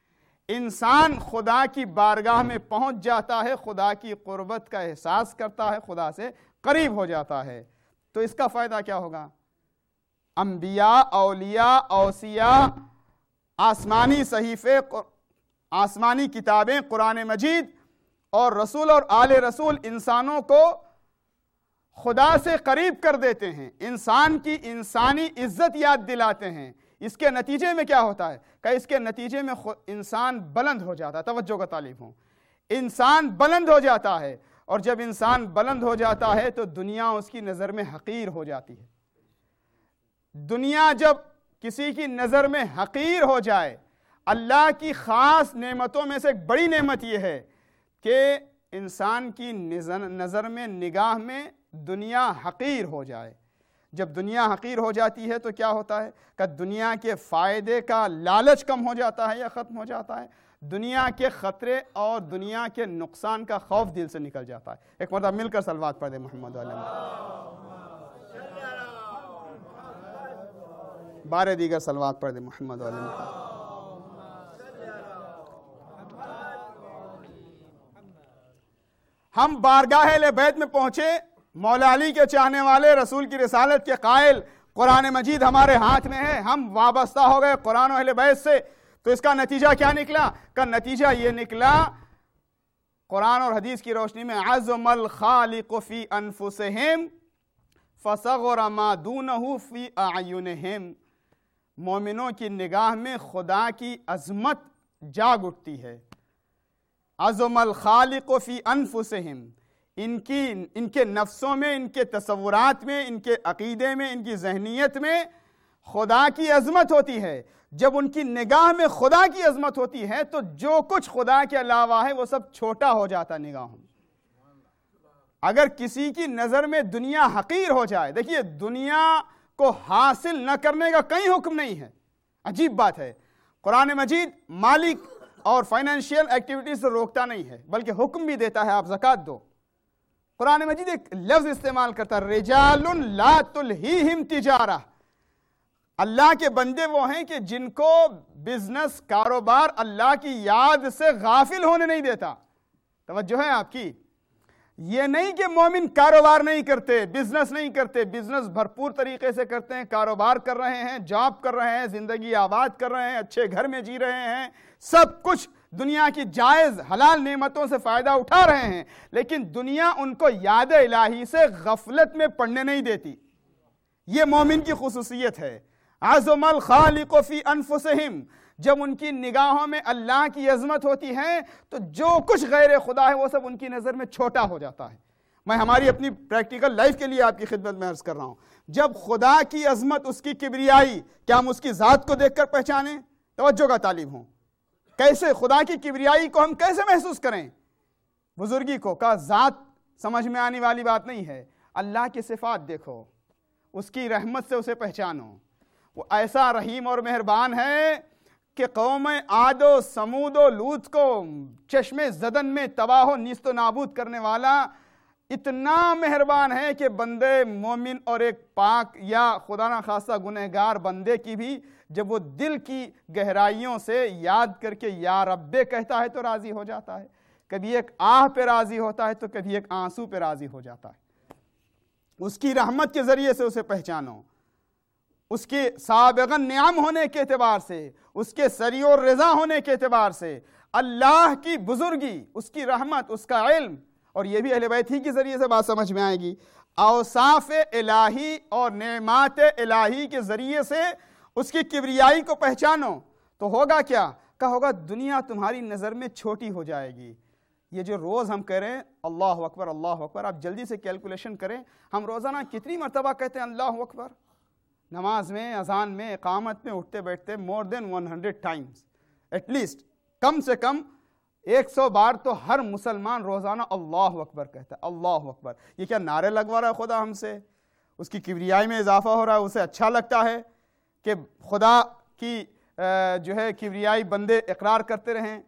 انسان خدا کی بارگاہ میں پہنچ جاتا ہے، خدا کی قربت کا احساس کرتا ہے، خدا سے قریب ہو جاتا ہے. تو اس کا فائدہ کیا ہوگا؟ انبیاء، اولیاء، اوصیاء، آسمانی صحیفے، آسمانی کتابیں، قرآن مجید اور رسول اور آل رسول انسانوں کو خدا سے قریب کر دیتے ہیں، انسان کی انسانی عزت یاد دلاتے ہیں. اس کے نتیجے میں کیا ہوتا ہے؟ کہ اس کے نتیجے میں انسان بلند ہو جاتا ہے. توجہ کا طالب ہوں، انسان بلند ہو جاتا ہے، اور جب انسان بلند ہو جاتا ہے تو دنیا اس کی نظر میں حقیر ہو جاتی ہے. دنیا جب کسی کی نظر میں حقیر ہو جائے، اللہ کی خاص نعمتوں میں سے ایک بڑی نعمت یہ ہے کہ انسان کی نظر میں، نگاہ میں دنیا حقیر ہو جائے. جب دنیا حقیر ہو جاتی ہے تو کیا ہوتا ہے کہ دنیا کے فائدے کا لالچ کم ہو جاتا ہے یا ختم ہو جاتا ہے، دنیا کے خطرے اور دنیا کے نقصان کا خوف دل سے نکل جاتا ہے. ایک مرتبہ مل کر صلوات پڑھ دیں محمد علیہ، بارے دیگر صلوات پڑھ دیں محمد علیہ. ہم بارگاہ اہل بیت میں پہنچے، مولا علی کے چاہنے والے، رسول کی رسالت کے قائل، قرآن مجید ہمارے ہاتھ میں ہے، ہم وابستہ ہو گئے قرآن و اہل بیت سے. تو اس کا نتیجہ کیا نکلا؟ کا نتیجہ یہ نکلا قرآن اور حدیث کی روشنی میں، عظم الخالق فی انفسہم فصغر ما دونہ فی اعینہم. مومنوں کی نگاہ میں خدا کی عظمت جاگ اٹھتی ہے. عظم الخالق فی انفسہم، ان کی ان کے نفسوں میں، ان کے تصورات میں، ان کے عقیدے میں، ان کی ذہنیت میں خدا کی عظمت ہوتی ہے. جب ان کی نگاہ میں خدا کی عظمت ہوتی ہے تو جو کچھ خدا کے علاوہ ہے وہ سب چھوٹا ہو جاتا نگاہوں. اگر کسی کی نظر میں دنیا حقیر ہو جائے، دیکھیے دنیا کو حاصل نہ کرنے کا کہیں حکم نہیں ہے. عجیب بات ہے، قرآن مجید مالک اور فائنینشیل ایکٹیویٹیز سے روکتا نہیں ہے، بلکہ حکم بھی دیتا ہے آپ زکوٰۃ دو. قرآن مجید ایک لفظ استعمال کرتا ہے رجال لا تلہیہم تجارہ، اللہ کے بندے وہ ہیں کہ جن کو بزنس کاروبار اللہ کی یاد سے غافل ہونے نہیں دیتا۔ توجہ ہے آپ کی، یہ نہیں کہ مومن کاروبار نہیں کرتے، بزنس نہیں کرتے، بزنس بھرپور طریقے سے کرتے ہیں، کاروبار کر رہے ہیں، جاب کر رہے ہیں، زندگی آباد کر رہے ہیں، اچھے گھر میں جی رہے ہیں، سب کچھ دنیا کی جائز حلال نعمتوں سے فائدہ اٹھا رہے ہیں، لیکن دنیا ان کو یاد الہی سے غفلت میں پڑنے نہیں دیتی۔ یہ مومن کی خصوصیت ہے۔ عظم الخالق فی انفسہم، جب ان کی نگاہوں میں اللہ کی عظمت ہوتی ہے تو جو کچھ غیر خدا ہے وہ سب ان کی نظر میں چھوٹا ہو جاتا ہے۔ میں ہماری اپنی پریکٹیکل لائف کے لیے آپ کی خدمت میں عرض کر رہا ہوں، جب خدا کی عظمت، اس کی کبریائی، کیا ہم اس کی ذات کو دیکھ کر پہچانیں؟ توجہ کا طالب ہوں، کیسے خدا کی کبریائی کو ہم کیسے محسوس کریں؟ بزرگی کو کا ذات سمجھ میں آنے والی بات نہیں ہے، اللہ کی صفات دیکھو، اس کی رحمت سے اسے پہچانو۔ وہ ایسا رحیم اور مہربان ہے کہ قوم عاد و سمود و لوط کو چشم زدن میں تباہ و نیست و نابود کرنے والا اتنا مہربان ہے کہ بندے مومن اور ایک پاک یا خدا نہ خواستہ گنہگار بندے کی بھی جب وہ دل کی گہرائیوں سے یاد کر کے یا رب کہتا ہے تو راضی ہو جاتا ہے، کبھی ایک آہ پہ راضی ہوتا ہے تو کبھی ایک آنسو پہ راضی ہو جاتا ہے۔ اس کی رحمت کے ذریعے سے اسے پہچانو، اس کے سابقاً نعم ہونے کے اعتبار سے، اس کے سری اور رضا ہونے کے اعتبار سے، اللہ کی بزرگی، اس کی رحمت، اس کا علم، اور یہ بھی اہل بیت ہی کے ذریعے سے بات سمجھ میں آئے گی، اوصاف الہی اور نعمات الہی کے ذریعے سے اس کی کبریائی کو پہچانو تو ہوگا کیا؟ کہا ہوگا دنیا تمہاری نظر میں چھوٹی ہو جائے گی۔ یہ جو روز ہم کہہ رہے ہیں اللہ اکبر اللہ اکبر، آپ جلدی سے کیلکولیشن کریں، ہم روزانہ کتنی مرتبہ کہتے ہیں اللہ اکبر؟ نماز میں، اذان میں، اقامت میں، اٹھتے بیٹھتے more than one hundred times at least, کم سے کم ایک سو بار تو ہر مسلمان روزانہ اللہ اکبر کہتا ہے، اللہ اکبر۔ یہ کیا نعرے لگوا رہا ہے خدا ہم سے؟ اس کی کبریائی میں اضافہ ہو رہا ہے، اسے اچھا لگتا ہے کہ خدا کی جو ہے کبریائی بندے اقرار کرتے رہیں۔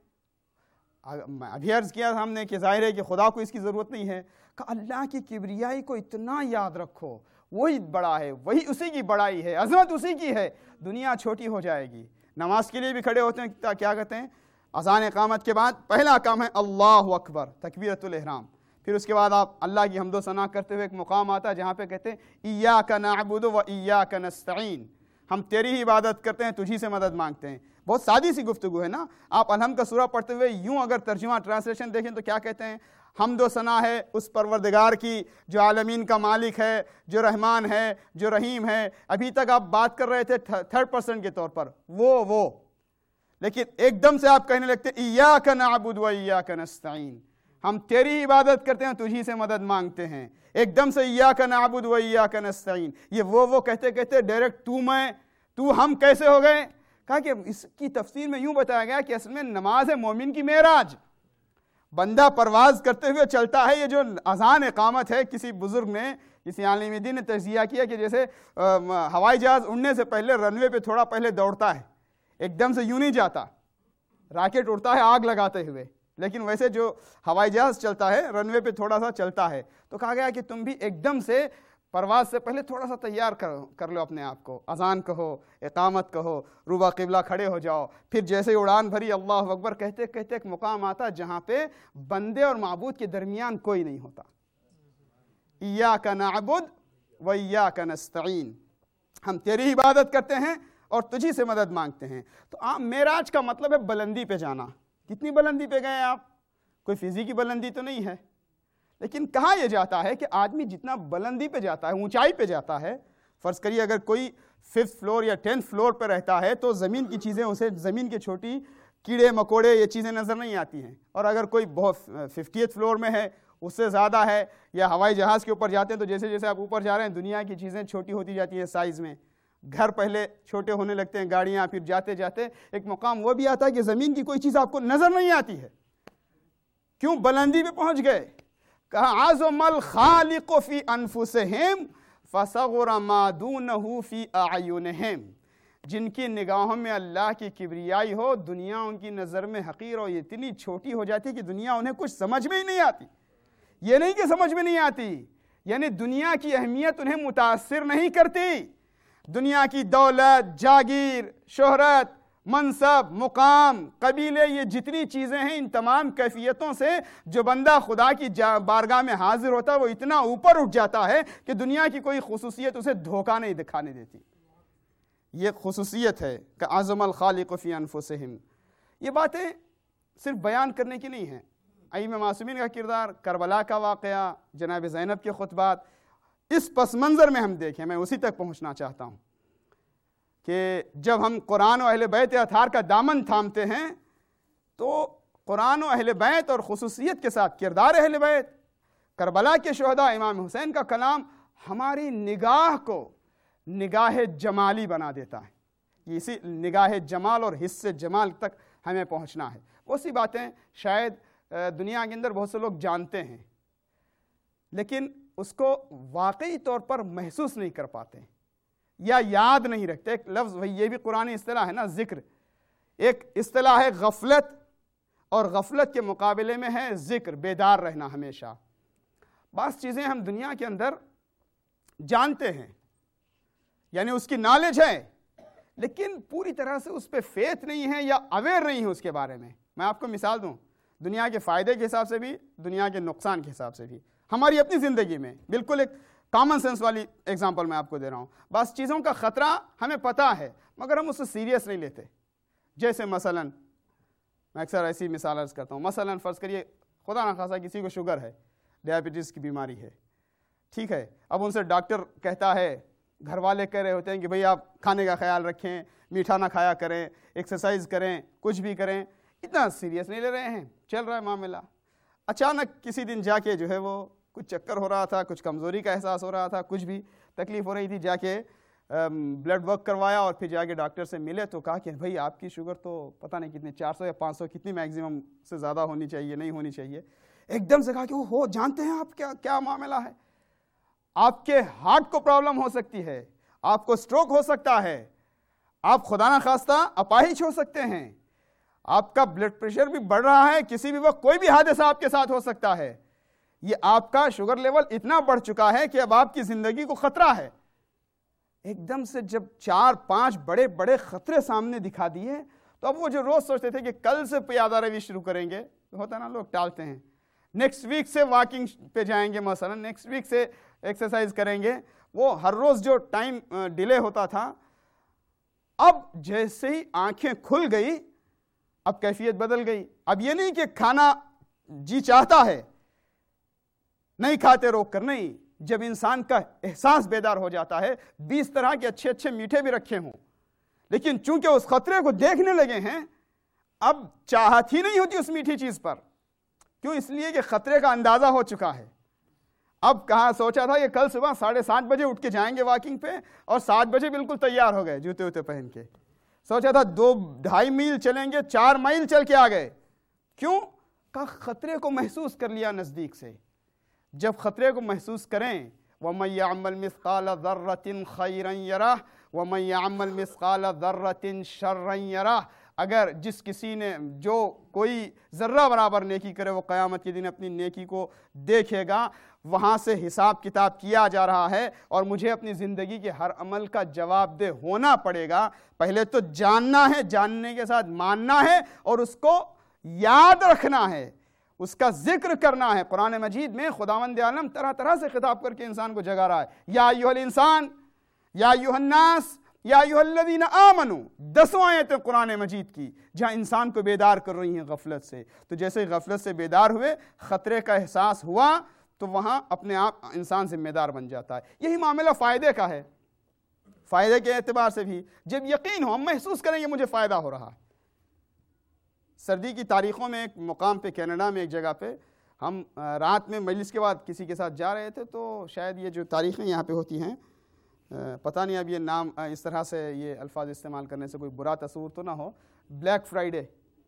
ابھی عرض کیا ہم نے کہ ظاہر ہے کہ خدا کو اس کی ضرورت نہیں ہے، کہ اللہ کی کبریائی کو اتنا یاد رکھو، وہی بڑا ہے، وہی اسی کی بڑائی ہے، عظمت اسی کی ہے، دنیا چھوٹی ہو جائے گی۔ نماز کے لیے بھی کھڑے ہوتے ہیں، کیا کہتے ہیں؟ اذان اقامت کے بعد پہلا کام ہے اللہ اکبر، تکبیرۃ الاحرام، پھر اس کے بعد آپ اللہ کی حمد و ثنا کرتے ہوئے ایک مقام آتا ہے جہاں پہ کہتے ہیں ایاک نعبد و ایاک نستعین، ہم تیری ہی عبادت کرتے ہیں، تجھی سے مدد مانگتے ہیں۔ بہت سادی سی گفتگو ہے نا۔ آپ الحمد کا سورہ پڑھتے ہوئے یوں اگر ترجمہ ٹرانسلیشن دیکھیں تو کیا کہتے ہیں؟ حمد و ثنا ہے اس پروردگار کی جو عالمین کا مالک ہے، جو رحمان ہے، جو رحیم ہے۔ ابھی تک آپ بات کر رہے تھے تھرڈ پرسن کے طور پر، وہ وہ لیکن ایک دم سے آپ کہنے لگتے ایاک نعبد و ایاک نستعین، ہم تیری عبادت کرتے ہیں، تجھی سے مدد مانگتے ہیں۔ ایک دم سے ایاک نعبد و ایاک نستعین، یہ وہ وہ کہتے کہتے ڈائریکٹ تو میں تو ہم کیسے ہو گئے؟ کہا کہ اس کی تفسیر میں یوں بتایا گیا کہ اصل میں نماز ہے مومن کی معراج، بندہ پرواز کرتے ہوئے چلتا ہے۔ یہ جو اذان اقامت ہے، کسی بزرگ نے، کسی عالم دین نے تجزیہ کیا کہ جیسے ہوائی جہاز اڑنے سے پہلے رن وے پہ تھوڑا پہلے دوڑتا ہے، ایک دم سے یوں نہیں جاتا، راکٹ اڑتا ہے آگ لگاتے ہوئے، لیکن ویسے جو ہوائی جہاز چلتا ہے رن وے پہ تھوڑا سا چلتا ہے۔ تو کہا گیا کہ تم بھی ایک دم سے پرواز سے پہلے تھوڑا سا تیار کر لو اپنے آپ کو، اذان کہو، اقامت کہو، روبہ قبلہ کھڑے ہو جاؤ، پھر جیسے اڑان بھری اللہ اکبر کہتے کہتے ایک مقام آتا جہاں پہ بندے اور معبود کے درمیان کوئی نہیں ہوتا۔ ایاک نعبد و ایاک نستعین، ہم تیری عبادت کرتے ہیں اور تجھی سے مدد مانگتے ہیں۔ تو عام معراج کا مطلب ہے بلندی پہ جانا۔ کتنی بلندی پہ گئے آپ؟ کوئی فزیکی بلندی تو نہیں ہے، لیکن کہا یہ جاتا ہے کہ آدمی جتنا بلندی پہ جاتا ہے، اونچائی پہ جاتا ہے، فرض کریے اگر کوئی ففتھ فلور یا ٹینتھ فلور پہ رہتا ہے تو زمین کی چیزیں اسے، زمین کی چھوٹی کیڑے مکوڑے یہ چیزیں نظر نہیں آتی ہیں، اور اگر کوئی بہت ففٹیتھ فلور میں ہے، اس سے زیادہ ہے، یا ہوائی جہاز کے اوپر جاتے ہیں تو جیسے جیسے آپ اوپر جا رہے ہیں دنیا کی چیزیں چھوٹی ہوتی جاتی ہیں سائز میں، گھر پہلے چھوٹے ہونے لگتے ہیں، گاڑیاں، پھر جاتے جاتے ایک مقام وہ بھی آتا ہے کہ زمین کی کوئی چیز آپ کو نظر نہیں آتی ہے۔ کیوں؟ بلندی پہ پہنچ گئے۔ کہا عظم الخالق فی انفسہم فصغر ما دونہ فی اعینہم، جن کی نگاہوں میں اللہ کی کبریائی ہو، دنیا ان کی نظر میں حقیر اور اتنی چھوٹی ہو جاتی ہے کہ دنیا انہیں کچھ سمجھ میں ہی نہیں آتی۔ یہ نہیں کہ سمجھ میں نہیں آتی، یعنی دنیا کی اہمیت انہیں متاثر نہیں کرتی۔ دنیا کی دولت، جاگیر، شہرت، منصب، مقام، قبیلے، یہ جتنی چیزیں ہیں، ان تمام کیفیتوں سے جو بندہ خدا کی بارگاہ میں حاضر ہوتا ہے وہ اتنا اوپر اٹھ جاتا ہے کہ دنیا کی کوئی خصوصیت اسے دھوکہ نہیں دکھانے دیتی۔ یہ خصوصیت ہے کہ عظم الخالق فی انفسہم۔ یہ باتیں صرف بیان کرنے کی نہیں ہیں۔ ائمہ معصومین کا کردار، کربلا کا واقعہ، جناب زینب کے خطبات، اس پس منظر میں ہم دیکھیں، میں اسی تک پہنچنا چاہتا ہوں کہ جب ہم قرآن و اہل بیت اطہار کا دامن تھامتے ہیں تو قرآن و اہل بیت اور خصوصیت کے ساتھ کردار اہل بیت، کربلا کے شہداء، امام حسین کا کلام ہماری نگاہ کو نگاہ جمالی بنا دیتا ہے۔ اسی نگاہ جمال اور حس جمال تک ہمیں پہنچنا ہے۔ بہت سی باتیں شاید دنیا کے اندر بہت سے لوگ جانتے ہیں لیکن اس کو واقعی طور پر محسوس نہیں کر پاتے یا یاد نہیں رکھتے۔ ایک لفظ وہی، یہ بھی قرآنی اصطلاح ہے نا، ذکر۔ ایک اصطلاح ہے غفلت، اور غفلت کے مقابلے میں ہے ذکر، بیدار رہنا ہمیشہ۔ بعض چیزیں ہم دنیا کے اندر جانتے ہیں، یعنی اس کی نالج ہے، لیکن پوری طرح سے اس پہ فیتھ نہیں ہے یا اویئر نہیں ہے اس کے بارے میں۔ میں آپ کو مثال دوں، دنیا کے فائدے کے حساب سے بھی، دنیا کے نقصان کے حساب سے بھی، ہماری اپنی زندگی میں بالکل ایک کامن سینس والی ایگزامپل میں آپ کو دے رہا ہوں۔ بعض چیزوں کا خطرہ ہمیں پتہ ہے مگر ہم اسے سیریس نہیں لیتے۔ جیسے مثلا میں اکثر ایسی مثال عرض کرتا ہوں، مثلا فرض کریے خدا نخواستہ کسی کو شوگر ہے، ڈائبٹیز کی بیماری ہے، ٹھیک ہے، اب ان سے ڈاکٹر کہتا ہے، گھر والے کہہ رہے ہوتے ہیں کہ بھئی آپ کھانے کا خیال رکھیں، میٹھا نہ کھایا کریں، ایکسرسائز کریں، کچھ بھی کریں، اتنا سیریس نہیں لے رہے ہیں، چل رہا ہے معاملہ۔ اچانک کسی دن جا کے جو ہے وہ کچھ چکر ہو رہا تھا، کچھ کمزوری کا احساس ہو رہا تھا، کچھ بھی تکلیف ہو رہی تھی، جا کے بلڈ ورک کروایا اور پھر جا کے ڈاکٹر سے ملے تو کہا کہ بھئی آپ کی شوگر تو پتہ نہیں کتنے چار سو یا پانچ سو کتنی میکزیمم سے زیادہ ہونی چاہیے، نہیں ہونی چاہیے۔ ایک دم سے کہا کہ وہ ہو جانتے ہیں آپ کیا کیا معاملہ ہے؟ آپ کے ہارٹ کو پرابلم ہو سکتی ہے، آپ کو سٹروک ہو سکتا ہے، آپ خدا نخواستہ اپاہج ہو سکتے ہیں، آپ کا بلڈ پریشر بھی بڑھ رہا ہے، کسی بھی وقت کوئی بھی حادثہ آپ کے ساتھ ہو سکتا ہے۔ یہ آپ کا شوگر لیول اتنا بڑھ چکا ہے کہ اب آپ کی زندگی کو خطرہ ہے۔ ایک دم سے جب چار پانچ بڑے بڑے خطرے سامنے دکھا دیے تو اب وہ جو روز سوچتے تھے کہ کل سے پیادہ روی شروع کریں گے، ہوتا نا لوگ ٹالتے ہیں، نیکسٹ ویک سے واکنگ پہ جائیں گے، مثلا نیکسٹ ویک سے ایکسرسائز کریں گے، وہ ہر روز جو ٹائم ڈیلے ہوتا تھا، اب جیسے ہی آنکھیں کھل گئی اب کیفیت بدل گئی۔ اب یہ نہیں کہ کھانا جی چاہتا ہے نہیں کھاتے روک کر، نہیں، جب انسان کا احساس بیدار ہو جاتا ہے، بیس طرح کے اچھے اچھے میٹھے بھی رکھے ہوں، لیکن چونکہ اس خطرے کو دیکھنے لگے ہیں اب چاہت ہی نہیں ہوتی اس میٹھی چیز پر۔ کیوں؟ اس لیے کہ خطرے کا اندازہ ہو چکا ہے۔ اب کہاں سوچا تھا کہ کل صبح ساڑھے سات بجے اٹھ کے جائیں گے واکنگ پہ، اور سات بجے بالکل تیار ہو گئے جوتے ووتے پہن کے۔ سوچا تھا دو ڈھائی میل چلیں گے، چار مائل چل کے آ گئے۔ کیوں؟ کہ خطرے کو محسوس کر لیا نزدیک سے۔ جب خطرے کو محسوس کریں، وَمَن يَعْمَلْ مِثْقَالَ ذَرَّةٍ خَيْرًا يَرَهُ وَمَن يَعْمَلْ مِثْقَالَ ذَرَّةٍ شَرًّا يَرَهُ۔ اگر جس کسی نے جو کوئی ذرہ برابر نیکی کرے وہ قیامت کے دن اپنی نیکی کو دیکھے گا، وہاں سے حساب کتاب کیا جا رہا ہے، اور مجھے اپنی زندگی کے ہر عمل کا جواب دہ ہونا پڑے گا۔ پہلے تو جاننا ہے، جاننے کے ساتھ ماننا ہے، اور اس کو یاد رکھنا ہے، اس کا ذکر کرنا ہے۔ قرآن مجید میں خداوند عالم طرح طرح سے خطاب کر کے انسان کو جگا رہا ہے۔ یا ایھا الانسان، یا ایھا الناس، یا ایھا الذین آمنوا، دسوں آیتیں قرآن مجید کی جہاں انسان کو بیدار کر رہی ہیں غفلت سے۔ تو جیسے غفلت سے بیدار ہوئے، خطرے کا احساس ہوا، تو وہاں اپنے آپ انسان ذمہ دار بن جاتا ہے۔ یہی معاملہ فائدے کا ہے، فائدے کے اعتبار سے بھی جب یقین ہو، ہم محسوس کریں گے مجھے فائدہ ہو رہا ہے۔ سردی کی تاریخوں میں ایک مقام پہ، کینیڈا میں ایک جگہ پہ، ہم رات میں مجلس کے بعد کسی کے ساتھ جا رہے تھے، تو شاید یہ جو تاریخیں یہاں پہ ہوتی ہیں، پتہ نہیں اب یہ نام اس طرح سے یہ الفاظ استعمال کرنے سے کوئی برا تصور تو نہ ہو، بلیک فرائیڈے،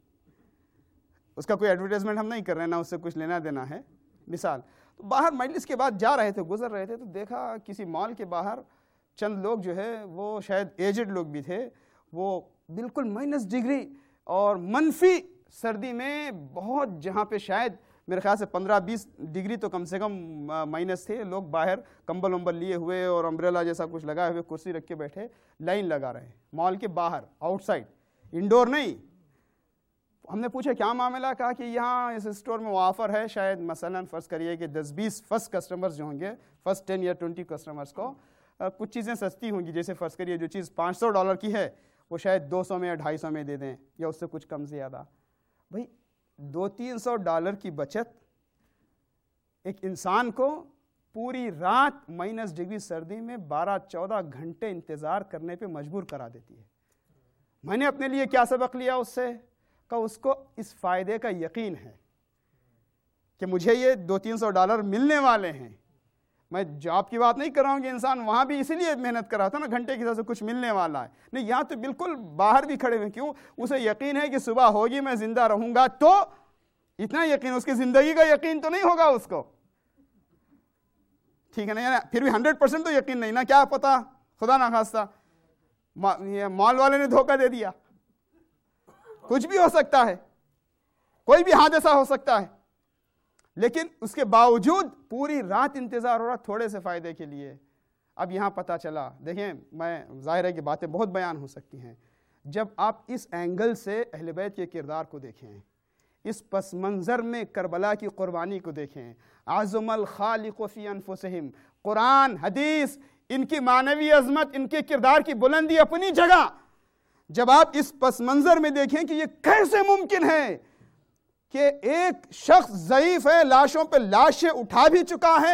اس کا کوئی ایڈورٹائزمنٹ ہم نہیں کر رہے ہیں، نہ اس سے کچھ لینا دینا ہے، مثال۔ تو باہر مجلس کے بعد جا رہے تھے، گزر رہے تھے، تو دیکھا کسی مال کے باہر چند لوگ جو ہے وہ شاید ایجڈ لوگ بھی تھے، وہ بالکل مائنس ڈگری اور منفی سردی میں، بہت جہاں پہ شاید میرے خیال سے پندرہ بیس ڈگری تو کم سے کم مائنس تھے. لوگ باہر کمبل ومبل لیے ہوئے اور امبریلا جیسا کچھ لگائے ہوئے کرسی رکھ کے بیٹھے لائن لگا رہے ہیں مال کے باہر, آؤٹ سائڈ, انڈور نہیں. ہم نے پوچھا کیا معاملہ, کہا کہ یہاں اس اسٹور میں وہ آفر ہے, شاید مثلا فرض کریے کہ دس بیس فرسٹ کسٹمرز جو ہوں گے, فرسٹ ٹین یا ٹوینٹی کسٹمرز کو کچھ چیزیں سستی ہوں گی, جیسے فرض کریے جو چیز پانچ سو ڈالر کی ہے وہ شاید دو سو میں یا ڈھائی سو میں دے دیں یا اس سے کچھ کم زیادہ. بھائی دو تین سو ڈالر کی بچت ایک انسان کو پوری رات مائنس ڈگری سردی میں بارہ چودہ گھنٹے انتظار کرنے پہ مجبور کرا دیتی ہے. میں نے اپنے لیے کیا سبق لیا اس سے, کہ اس کو اس فائدے کا یقین ہے کہ مجھے یہ دو تین سو ڈالر ملنے والے ہیں. میں جاب کی بات نہیں کر رہا ہوں کہ انسان وہاں بھی اسی لیے محنت کر رہا تھا نا, گھنٹے کی طرح سے کچھ ملنے والا ہے. نہیں, یہاں تو بالکل باہر بھی کھڑے ہوئے. کیوں؟ اسے یقین ہے کہ صبح ہوگی, میں زندہ رہوں گا. تو اتنا یقین, اس کی زندگی کا یقین تو نہیں ہوگا اس کو, ٹھیک ہے نا. پھر بھی ہنڈریڈ پرسینٹ تو یقین نہیں نا, کیا پتا خدا نہ خواستہ مال والے نے دھوکہ دے دیا, کچھ بھی ہو سکتا ہے, کوئی بھی حادثہ ہو سکتا ہے. لیکن اس کے باوجود پوری رات انتظار ہو رہا تھوڑے سے فائدے کے لیے. اب یہاں پتہ چلا, دیکھیں میں ظاہر ہے کہ باتیں بہت بیان ہو سکتی ہیں, جب آپ اس اینگل سے اہل بیت کے کردار کو دیکھیں, اس پس منظر میں کربلا کی قربانی کو دیکھیں, عظم الخالق فی انفسہم, قرآن حدیث ان کی معنوی عظمت, ان کے کردار کی بلندی اپنی جگہ, جب آپ اس پس منظر میں دیکھیں کہ یہ کیسے ممکن ہے کہ ایک شخص ضعیف ہے, لاشوں پہ لاشیں اٹھا بھی چکا ہے,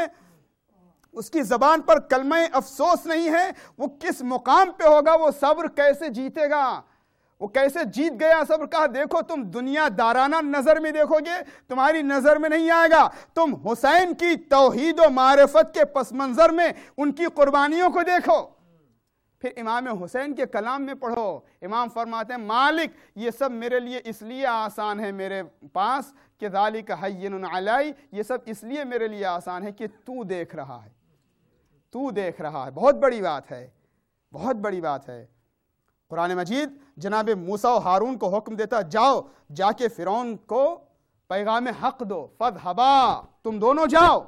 اس کی زبان پر کلمہ افسوس نہیں ہے, وہ کس مقام پہ ہوگا, وہ صبر کیسے جیتے گا, وہ کیسے جیت گیا صبر. کہا دیکھو تم دنیا دارانہ نظر میں دیکھو گے, تمہاری نظر میں نہیں آئے گا, تم حسین کی توحید و معرفت کے پس منظر میں ان کی قربانیوں کو دیکھو. پھر امام حسین کے کلام میں پڑھو, امام فرماتے ہیں مالک یہ سب میرے لیے اس لیے آسان ہے میرے پاس کہ ذالک حین علی, یہ سب اس لیے میرے لیے آسان ہے کہ تو دیکھ رہا ہے, تو دیکھ رہا ہے. بہت بڑی بات ہے, بہت بڑی بات ہے. قرآن مجید جناب موسیٰ و ہارون کو حکم دیتا, جاؤ جا کے فرعون کو پیغام حق دو, فاذھبا, تم دونوں جاؤ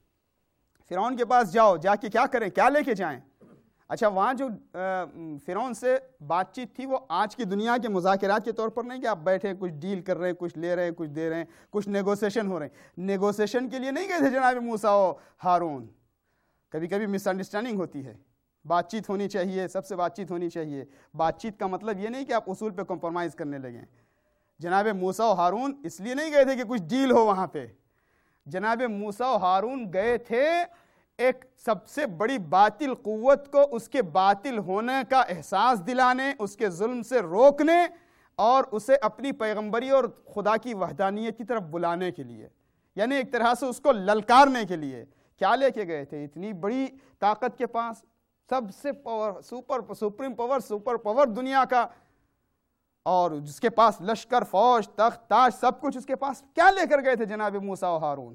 فرعون کے پاس, جاؤ جا کے کیا کریں, کیا لے کے جائیں. اچھا وہاں جو فرعون سے بات چیت تھی وہ آج کی دنیا کے مذاکرات کے طور پر نہیں کہ آپ بیٹھے کچھ ڈیل کر رہے ہیں, کچھ لے رہے ہیں, کچھ دے رہے ہیں, کچھ نیگوسیشن ہو رہے ہیں. نیگوسیشن کے لیے نہیں گئے تھے جناب موسیٰ و ہارون. کبھی کبھی مس انڈرسٹینڈنگ ہوتی ہے, بات چیت ہونی چاہیے, سب سے بات چیت ہونی چاہیے. بات چیت کا مطلب یہ نہیں کہ آپ اصول پہ کمپرومائز کرنے لگیں. جناب موسیٰ و ہارون اس لیے نہیں گئے تھے کہ کچھ ڈیل ہو وہاں پہ. جناب موسیٰ و ہارون گئے تھے ایک سب سے بڑی باطل قوت کو اس کے باطل ہونے کا احساس دلانے, اس کے ظلم سے روکنے اور اسے اپنی پیغمبری اور خدا کی وحدانیت کی طرف بلانے کے لیے, یعنی ایک طرح سے اس کو للکارنے کے لیے. کیا لے کے گئے تھے؟ اتنی بڑی طاقت کے پاس, سب سے power, super supreme power, super power دنیا کا, اور جس کے پاس لشکر, فوج, تخت, تاج, سب کچھ اس کے پاس. کیا لے کر گئے تھے جناب موسیٰ و ہارون؟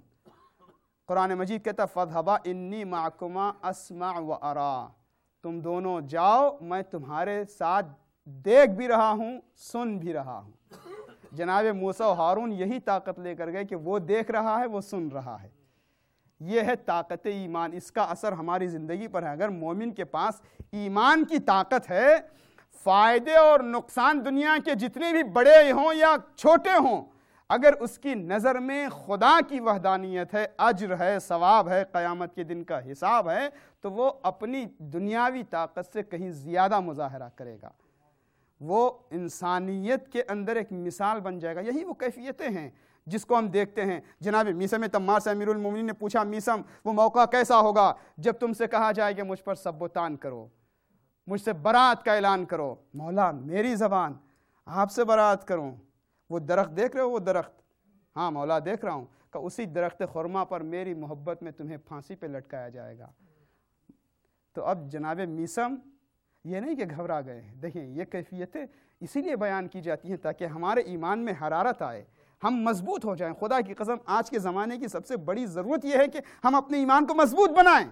قرآن مجید کہتا فاذھبا انی معکما اسمع و ارا, تم دونوں جاؤ, میں تمہارے ساتھ دیکھ بھی رہا ہوں, سن بھی رہا ہوں. جناب موسیٰ و ہارون یہی طاقت لے کر گئے کہ وہ دیکھ رہا ہے, وہ سن رہا ہے. یہ ہے طاقت ایمان, اس کا اثر ہماری زندگی پر ہے. اگر مومن کے پاس ایمان کی طاقت ہے, فائدے اور نقصان دنیا کے جتنے بھی بڑے ہوں یا چھوٹے ہوں, اگر اس کی نظر میں خدا کی وحدانیت ہے, اجر ہے, ثواب ہے, قیامت کے دن کا حساب ہے, تو وہ اپنی دنیاوی طاقت سے کہیں زیادہ مظاہرہ کرے گا. وہ انسانیت کے اندر ایک مثال بن جائے گا. یہی وہ کیفیتیں ہیں جس کو ہم دیکھتے ہیں. جناب میثم تمار سے امیر المومنین نے پوچھا, میثم وہ موقع کیسا ہوگا جب تم سے کہا جائے کہ مجھ پر سب و تان کرو, مجھ سے برات کا اعلان کرو. مولا میری زبان, آپ سے برات کروں. وہ درخت دیکھ رہے ہو, وہ درخت؟ ہاں مولا دیکھ رہا ہوں. کہ اسی درخت خرما پر میری محبت میں تمہیں پھانسی پہ لٹکایا جائے گا. تو اب جناب میثم یہ نہیں کہ گھبرا گئے. دیکھیں یہ کیفیتیں اسی لیے بیان کی جاتی ہیں تاکہ ہمارے ایمان میں حرارت آئے, ہم مضبوط ہو جائیں. خدا کی قسم آج کے زمانے کی سب سے بڑی ضرورت یہ ہے کہ ہم اپنے ایمان کو مضبوط بنائیں,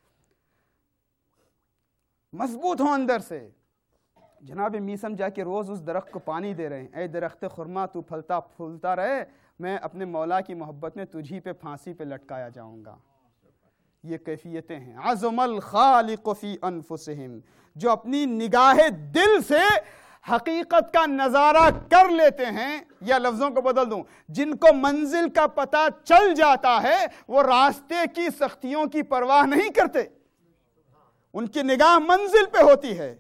مضبوط ہوں اندر سے. جناب میثم جا کے روز اس درخت کو پانی دے رہے ہیں, اے درخت خرما تو پھلتا پھولتا رہے, میں اپنے مولا کی محبت میں تجھی پہ پھانسی پہ لٹکایا جاؤں گا. یہ کیفیتیں ہیں. عظم الخالق فی انفسہم, جو اپنی نگاہ دل سے حقیقت کا نظارہ کر لیتے ہیں, یا لفظوں کو بدل دوں, جن کو منزل کا پتہ چل جاتا ہے وہ راستے کی سختیوں کی پرواہ نہیں کرتے, ان کی نگاہ منزل پہ ہوتی ہے.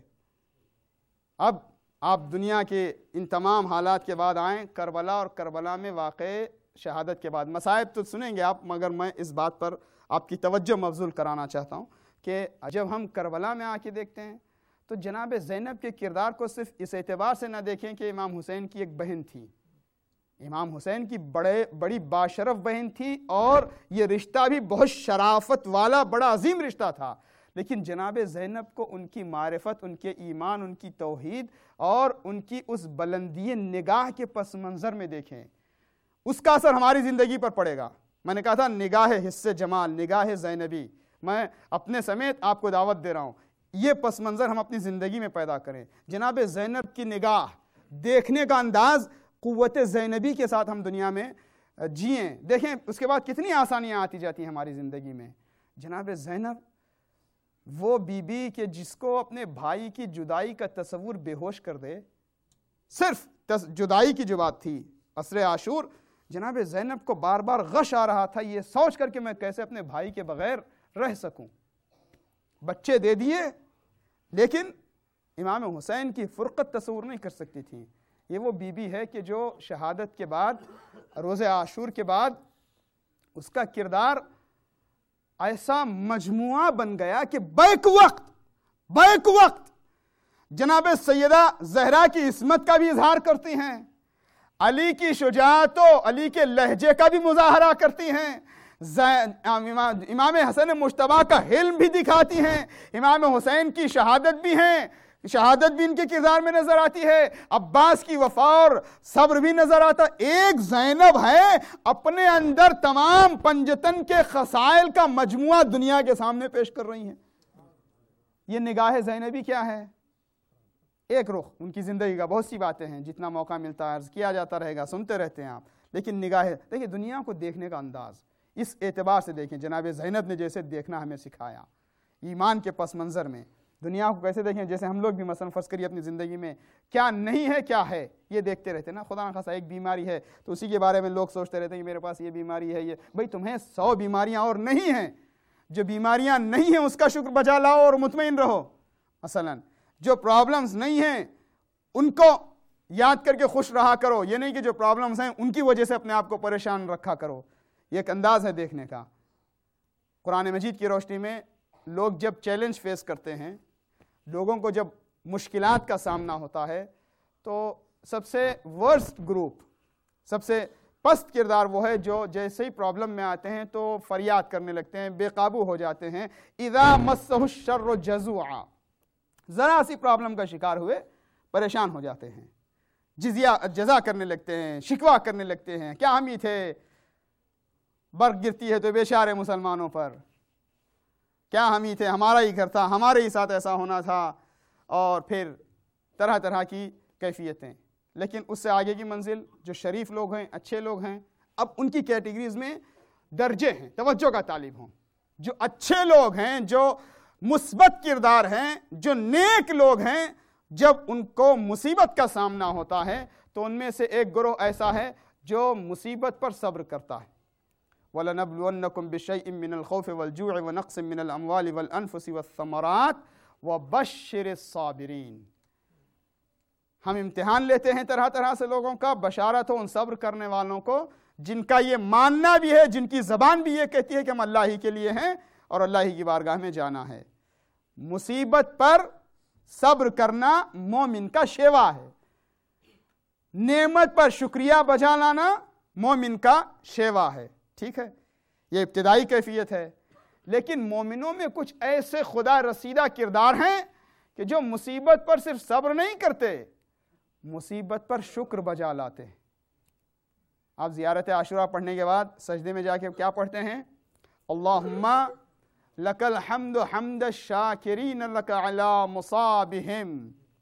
اب آپ دنیا کے ان تمام حالات کے بعد آئیں کربلا, اور کربلا میں واقع شہادت کے بعد مصائب تو سنیں گے آپ, مگر میں اس بات پر آپ کی توجہ مبذول کرانا چاہتا ہوں کہ جب ہم کربلا میں آ کے دیکھتے ہیں تو جناب زینب کے کردار کو صرف اس اعتبار سے نہ دیکھیں کہ امام حسین کی ایک بہن تھی. امام حسین کی بڑے بڑی باشرف بہن تھی, اور یہ رشتہ بھی بہت شرافت والا بڑا عظیم رشتہ تھا, لیکن جناب زینب کو ان کی معرفت, ان کے ایمان, ان کی توحید اور ان کی اس بلندی نگاہ کے پس منظر میں دیکھیں. اس کا اثر ہماری زندگی پر پڑے گا. میں نے کہا تھا نگاہ حس جمال, نگاہ زینبی, میں اپنے سمیت آپ کو دعوت دے رہا ہوں, یہ پس منظر ہم اپنی زندگی میں پیدا کریں. جناب زینب کی نگاہ, دیکھنے کا انداز, قوت زینبی کے ساتھ ہم دنیا میں جئیں. دیکھیں اس کے بعد کتنی آسانیاں آتی جاتی ہیں ہماری زندگی میں. جناب زینب وہ بی بی کہ جس کو اپنے بھائی کی جدائی کا تصور بے ہوش کر دے, صرف جدائی کی جو بات تھی عصر عاشور, جناب زینب کو بار بار غش آ رہا تھا یہ سوچ کر کہ میں کیسے اپنے بھائی کے بغیر رہ سکوں. بچے دے دیے, لیکن امام حسین کی فرقت تصور نہیں کر سکتی تھی. یہ وہ بی بی ہے کہ جو شہادت کے بعد, روز عاشور کے بعد, اس کا کردار ایسا مجموعہ بن گیا کہ بیک وقت بیک وقت جناب سیدہ زہرا کی عصمت کا بھی اظہار کرتی ہیں, علی کی شجاعت و علی کے لہجے کا بھی مظاہرہ کرتی ہیں, امام حسن مجتبیٰ کا حلم بھی دکھاتی ہیں, امام حسین کی شہادت بھی ہیں, شہادت بھی ان کے کردار میں نظر آتی ہے, عباس کی وفا اور صبر بھی نظر آتا. ایک زینب ہے اپنے اندر تمام پنجتن کے خصائل کا مجموعہ دنیا کے سامنے پیش کر رہی ہیں. یہ نگاہ زینبی کیا ہے؟ ایک رخ ان کی زندگی کا. بہت سی باتیں ہیں, جتنا موقع ملتا ہے عرض کیا جاتا رہے گا, سنتے رہتے ہیں آپ, لیکن نگاہ, دیکھیں دنیا کو دیکھنے کا انداز اس اعتبار سے دیکھیں. جناب زینب نے جیسے دیکھنا ہمیں سکھایا, ایمان کے پس منظر میں دنیا کو کیسے دیکھیں, جیسے ہم لوگ بھی مثلا فرض کریے اپنی زندگی میں کیا نہیں ہے کیا ہے یہ دیکھتے رہتے نا. خدا نخواستہ ایک بیماری ہے تو اسی کے بارے میں لوگ سوچتے رہتے ہیں کہ میرے پاس یہ بیماری ہے. یہ بھئی تمہیں سو بیماریاں اور نہیں ہیں, جو بیماریاں نہیں ہیں اس کا شکر بجا لاؤ اور مطمئن رہو. مثلا جو پرابلمز نہیں ہیں ان کو یاد کر کے خوش رہا کرو, یہ نہیں کہ جو پرابلمز ہیں ان کی وجہ سے اپنے آپ کو پریشان رکھا کرو. یہ ایک انداز ہے دیکھنے کا. قرآن مجید کی روشنی میں لوگ جب چیلنج فیس کرتے ہیں, لوگوں کو جب مشکلات کا سامنا ہوتا ہے, تو سب سے ورسٹ گروپ, سب سے پست کردار وہ ہے جو جیسے ہی پرابلم میں آتے ہیں تو فریاد کرنے لگتے ہیں, بے قابو ہو جاتے ہیں. اذا مسہ الشر جزوعا, ذرا سی پرابلم کا شکار ہوئے پریشان ہو جاتے ہیں, جزیہ جزا کرنے لگتے ہیں, شکوہ کرنے لگتے ہیں. کیا ہم ہی تھے, برق گرتی ہے تو بے شار مسلمانوں پر, کیا ہم ہی تھے, ہمارا ہی گھر تھا, ہمارے ہی ساتھ ایسا ہونا تھا, اور پھر طرح طرح کی کیفیتیں. لیکن اس سے آگے کی منزل جو شریف لوگ ہیں, اچھے لوگ ہیں, اب ان کی کیٹیگریز میں درجے ہیں, توجہ کا طالب ہوں. جو اچھے لوگ ہیں, جو مثبت کردار ہیں, جو نیک لوگ ہیں, جب ان کو مصیبت کا سامنا ہوتا ہے تو ان میں سے ایک گروہ ایسا ہے جو مصیبت پر صبر کرتا ہے. وَلَنَبْلُوَنَّكُمْ بِشَيْءٍ مِّنَ الْخَوْفِ وَالْجُوعِ وَنَقْصٍ مِّنَ الْأَمْوَالِ وَالْأَنفُسِ وَالثَّمَرَاتِ وَبَشِّرِ الصَّابِرِينَ. ہم امتحان لیتے ہیں طرح طرح سے لوگوں کا, بشارت ہو ان صبر کرنے والوں کو جن کا یہ ماننا بھی ہے, جن کی زبان بھی یہ کہتی ہے کہ ہم اللہ ہی کے لیے ہیں اور اللہ ہی کی بارگاہ میں جانا ہے. مصیبت پر صبر کرنا مومن کا شیوا ہے, نعمت پر شکریہ بجا لانا مومن کا شیوا ہے. ٹھیک ہے, یہ ابتدائی کیفیت ہے. لیکن مومنوں میں کچھ ایسے خدا رسیدہ کردار ہیں کہ جو مصیبت پر صرف صبر نہیں کرتے, مصیبت پر شکر بجا لاتے ہیں. آپ زیارت عاشورہ پڑھنے کے بعد سجدے میں جا کے کیا پڑھتے ہیں؟ اللہم لک الحمد حمد الشاکرین لک علی مصابہم.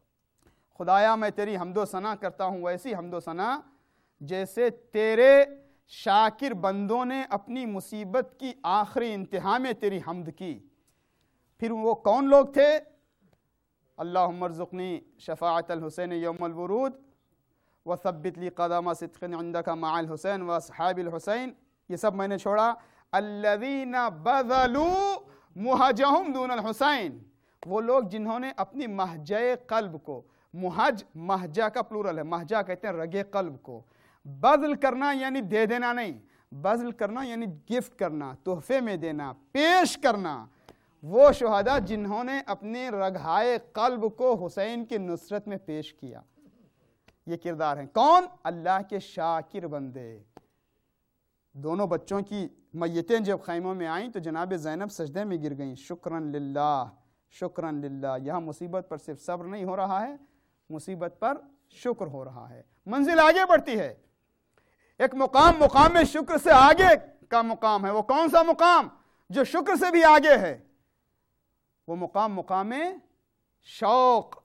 خدایا میں تیری حمد و ثنا کرتا ہوں, ویسی حمد و ثنا جیسے تیرے شاکر بندوں نے اپنی مصیبت کی آخری انتہا میں تیری حمد کی۔ پھر وہ کون لوگ تھے؟ اللہم ارزقنی شفاعت الحسین یوم الورود وثبت لی قدم صدق عندک مع الحسین واصحاب الحسین، یہ سب میں نے چھوڑا۔ الذین بذلوا مہجہم دون الحسین، وہ لوگ جنہوں نے اپنی مہجہ قلب کو، مہج مہجہ کا پلورل ہے، مہجہ کہتے ہیں رگے قلب کو، بذل کرنا یعنی دے دینا نہیں، بذل کرنا یعنی گفٹ کرنا، تحفے میں دینا، پیش کرنا، وہ شہداء جنہوں نے اپنے رگہائے قلب کو حسین کی نصرت میں پیش کیا، یہ کردار ہیں۔ کون؟ اللہ کے شاکر بندے۔ دونوں بچوں کی میتیں جب خیموں میں آئیں تو جناب زینب سجدے میں گر گئیں، شکراً للہ شکراً للہ۔ یہاں مصیبت پر صرف صبر نہیں ہو رہا ہے، مصیبت پر شکر ہو رہا ہے، منزل آگے بڑھتی ہے۔ ایک مقام مقام شکر سے آگے کا مقام ہے، وہ کون سا مقام؟ جو شکر سے بھی آگے ہے، وہ مقام مقام شوق۔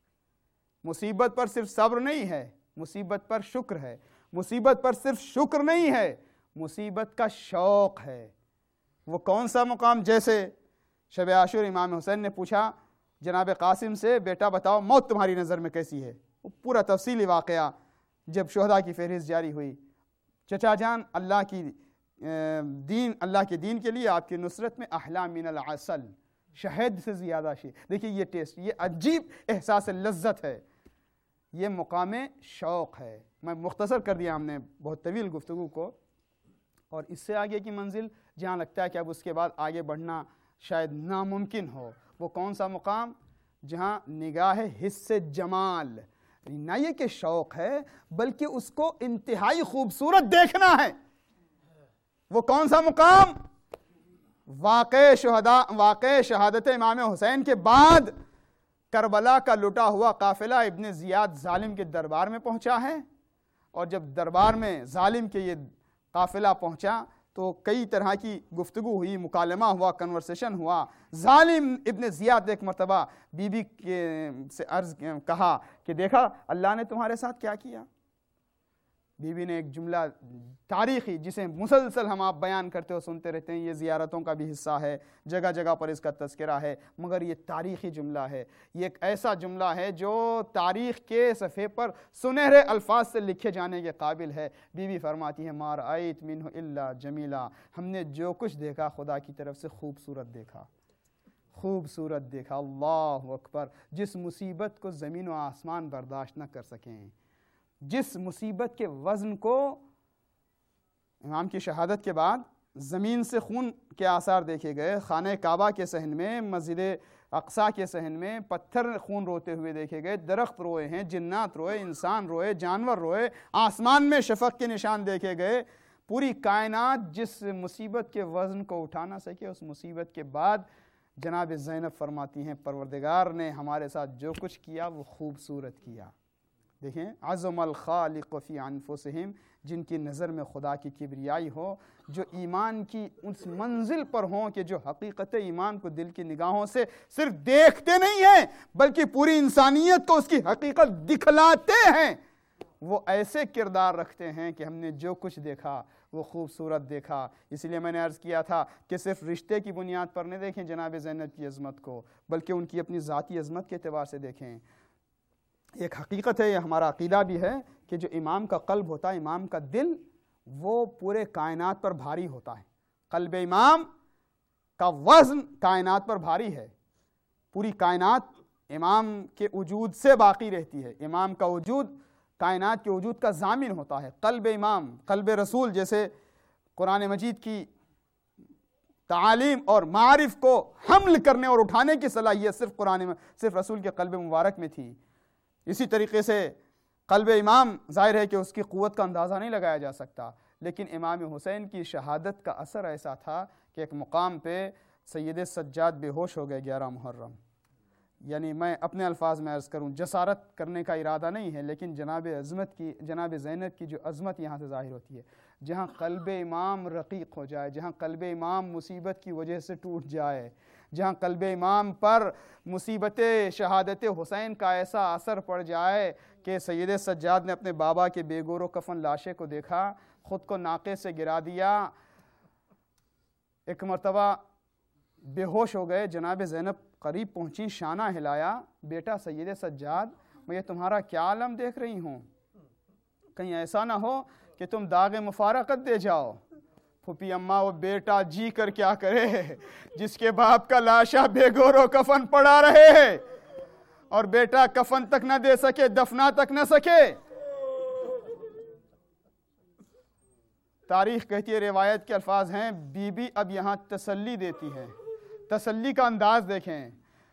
مصیبت پر صرف صبر نہیں ہے، مصیبت پر شکر ہے، مصیبت پر صرف شکر نہیں ہے، مصیبت کا شوق ہے۔ وہ کون سا مقام؟ جیسے شب عاشور امام حسین نے پوچھا جناب قاسم سے، بیٹا بتاؤ موت تمہاری نظر میں کیسی ہے؟ وہ پورا تفصیلی واقعہ جب شہداء کی فہرست جاری ہوئی، چچا جان اللہ کی دین اللہ کے دین کے لیے آپ کی نصرت میں احلا من العسل، شہد سے زیادہ شی۔ دیکھیے یہ ٹیسٹ، یہ عجیب احساس لذت ہے، یہ مقام شوق ہے۔ میں مختصر کر دیا ہم نے بہت طویل گفتگو کو، اور اس سے آگے کی منزل جہاں لگتا ہے کہ اب اس کے بعد آگے بڑھنا شاید ناممکن ہو، وہ کون سا مقام؟ جہاں نگاہ حس جمال، نہ یہ کہ شوق ہے بلکہ اس کو انتہائی خوبصورت دیکھنا ہے۔ وہ کون سا مقام؟ واقع شہداء واقع شہادت امام حسین کے بعد کربلا کا لٹا ہوا قافلہ ابن زیاد ظالم کے دربار میں پہنچا ہے، اور جب دربار میں ظالم کے یہ قافلہ پہنچا تو کئی طرح کی گفتگو ہوئی، مکالمہ ہوا، کنورسیشن ہوا۔ ظالم ابن زیاد ایک مرتبہ بی بی سے عرض کہا کہ دیکھا اللہ نے تمہارے ساتھ کیا کیا؟ بی بی نے ایک جملہ تاریخی جسے مسلسل ہم آپ بیان کرتے ہو سنتے رہتے ہیں، یہ زیارتوں کا بھی حصہ ہے، جگہ جگہ پر اس کا تذکرہ ہے، مگر یہ تاریخی جملہ ہے، یہ ایک ایسا جملہ ہے جو تاریخ کے صفحے پر سنہرے الفاظ سے لکھے جانے کے قابل ہے۔ بی بی فرماتی ہے ما رأیت منہ الا جمیلا، ہم نے جو کچھ دیکھا خدا کی طرف سے خوبصورت دیکھا، خوبصورت دیکھا۔ اللہ اکبر! جس مصیبت کو زمین و آسمان برداشت نہ کر سکیں، جس مصیبت کے وزن کو امام کی شہادت کے بعد زمین سے خون کے آثار دیکھے گئے، خانہ کعبہ کے صحن میں، مسجد اقصیٰ کے صحن میں پتھر خون روتے ہوئے دیکھے گئے، درخت روئے ہیں، جنات روئے، انسان روئے، جانور روئے، آسمان میں شفق کے نشان دیکھے گئے، پوری کائنات جس مصیبت کے وزن کو اٹھا نہ سکے، اس مصیبت کے بعد جناب زینب فرماتی ہیں پروردگار نے ہمارے ساتھ جو کچھ کیا وہ خوبصورت کیا۔ دیکھیں عظم الخالق فی انفسہم، جن کی نظر میں خدا کی کبریائی ہو، جو ایمان کی اس منزل پر ہوں کہ جو حقیقت ایمان کو دل کی نگاہوں سے صرف دیکھتے نہیں ہیں بلکہ پوری انسانیت کو اس کی حقیقت دکھلاتے ہیں، وہ ایسے کردار رکھتے ہیں کہ ہم نے جو کچھ دیکھا وہ خوبصورت دیکھا۔ اس لیے میں نے عرض کیا تھا کہ صرف رشتے کی بنیاد پر نہ دیکھیں جناب زینب کی عظمت کو، بلکہ ان کی اپنی ذاتی عظمت کے اعتبار سے دیکھیں۔ ایک حقیقت ہے، یہ ہمارا عقیدہ بھی ہے کہ جو امام کا قلب ہوتا ہے، امام کا دل، وہ پورے کائنات پر بھاری ہوتا ہے۔ قلب امام کا وزن کائنات پر بھاری ہے، پوری کائنات امام کے وجود سے باقی رہتی ہے، امام کا وجود کائنات کے وجود کا ضامن ہوتا ہے۔ قلب امام، قلب رسول، جیسے قرآن مجید کی تعالیم اور معارف کو حمل کرنے اور اٹھانے کی صلاحیت صرف قرآن میں صرف رسول کے قلب مبارک میں تھی، اسی طریقے سے قلب امام ظاہر ہے کہ اس کی قوت کا اندازہ نہیں لگایا جا سکتا، لیکن امام حسین کی شہادت کا اثر ایسا تھا کہ ایک مقام پہ سید سجاد بے ہوش ہو گئے گیارہ محرم۔ یعنی میں اپنے الفاظ میں عرض کروں، جسارت کرنے کا ارادہ نہیں ہے، لیکن جناب عظمت کی جناب زینب کی جو عظمت یہاں سے ظاہر ہوتی ہے، جہاں قلب امام رقیق ہو جائے، جہاں قلب امام مصیبت کی وجہ سے ٹوٹ جائے، جہاں قلب امام پر مصیبت شہادت حسین کا ایسا اثر پڑ جائے کہ سید سجاد نے اپنے بابا کے بے گور و کفن لاشے کو دیکھا خود کو ناقے سے گرا دیا. ایک مرتبہ بے ہوش ہو گئے. جناب زینب قریب پہنچی, شانہ ہلایا, بیٹا سید سجاد میں یہ تمہارا کیا عالم دیکھ رہی ہوں, کہیں ایسا نہ ہو کہ تم داغ مفارقت دے جاؤ. پھوپھی اماں وہ بیٹا جی کر کیا کرے جس کے باپ کا لاشا بے گور و کفن پڑا رہے اور بیٹا کفن تک نہ دے سکے, دفنا تک نہ سکے. تاریخ کہتی ہے, روایت کے الفاظ ہیں, بی بی اب یہاں تسلی دیتی ہے. تسلی کا انداز دیکھیں.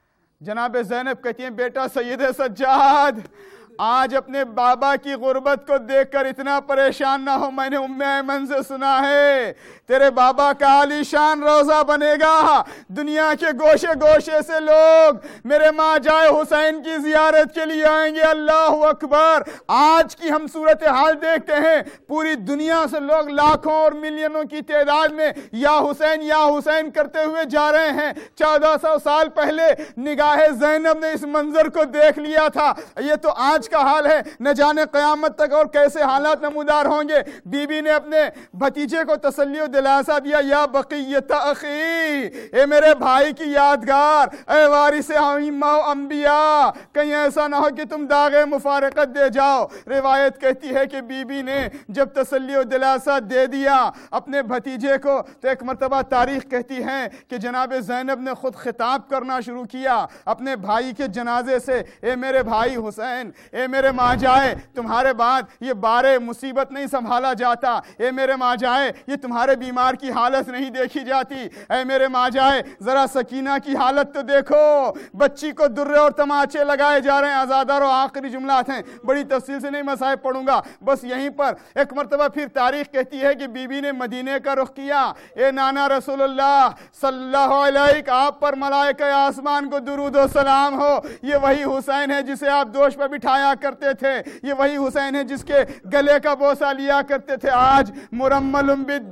جناب زینب کہتی ہیں بیٹا سید سجاد آج اپنے بابا کی غربت کو دیکھ کر اتنا پریشان نہ ہو. میں نے ام ایمن سے سنا ہے تیرے بابا کا عالی شان روزہ بنے گا. دنیا کے گوشے گوشے سے لوگ میرے ماں جائے حسین کی زیارت کے لیے آئیں گے. اللہ اکبر. آج کی ہم صورتحال دیکھتے ہیں, پوری دنیا سے لوگ لاکھوں اور ملینوں کی تعداد میں یا حسین یا حسین کرتے ہوئے جا رہے ہیں. چودہ سو سال پہلے نگاہ زینب نے اس منظر کو دیکھ لیا تھا. یہ تو آج کا حال ہے, نہ جانے قیامت تک اور کیسے حالات نمودار ہوں گے. بی بی نے اپنے بھتیجے کو تسلی و دلاسا دیا, یا بقیت اخی, اے میرے بھائی کی یادگار, اے وارث ائمہ و انبیاء, کہیں ایسا نہ ہو کہ تم داغ مفارقت دے جاؤ. روایت کہتی ہے کہ بی بی نے جب تسلی و دلاسا دے دیا اپنے بھتیجے کو, تو ایک مرتبہ تاریخ کہتی ہے کہ جناب زینب نے خود خطاب کرنا شروع کیا اپنے بھائی کے جنازے سے, اے میرے بھائی حسین, اے میرے ماں جائے تمہارے بعد یہ بارے مصیبت نہیں سنبھالا جاتا. اے میرے ماں جائے یہ تمہارے بیمار کی حالت نہیں دیکھی جاتی. اے میرے ماں جائے ذرا سکینہ کی حالت تو دیکھو, بچی کو درے اور تماچے لگائے جا رہے ہیں. آزادار و آخری جملات ہیں, بڑی تفصیل سے نہیں مصائب پڑھوں گا, بس یہیں پر. ایک مرتبہ پھر تاریخ کہتی ہے کہ بی بی نے مدینے کا رخ کیا. اے نانا رسول اللہ صلی اللہ علیہ, آپ پر ملائکہ آسمان کو درود و سلام ہو. یہ وہی حسین ہے جسے آپ دوش پہ بٹھایا کرتے تھے, یہ وہی حسین ہے جس کے گلے کا بوسہ لیا کرتے تھے. آج مرمل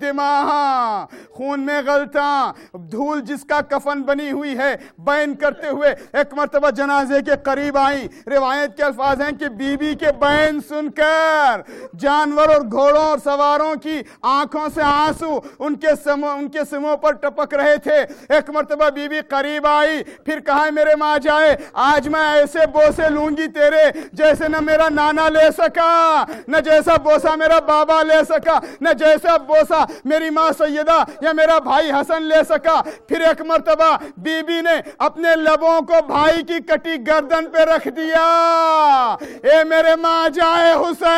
بالدماء, خون میں غلطاں, دھول جس کا کفن بنی ہوئی ہے, بین کرتے ہوئے ایک مرتبہ جنازے کے قریب آئیں. روایت کے الفاظ ہیں کہ بی بی کے بین سن کر جانور اور گھوڑوں اور سواروں کی آنکھوں سے آنسو ان کے سموں ان کے سموں پر ٹپک رہے تھے. ایک مرتبہ بی بی قریب آئی, پھر کہا میرے ماں جائے آج میں ایسے بوسے لوں گی تیرے جیسے نہ میرا نانا لے سکا, نہ جیسا بوسا میرا بابا لے سکا, نہ جیسا بوسا میری ماں سیدہ یا میرا بھائی حسن لے سکا. پھر ایک مرتبہ بی بی نے اپنے لبوں کو بھائی کی کٹی گردن پہ رکھ دیا. اے میرے ماں جائے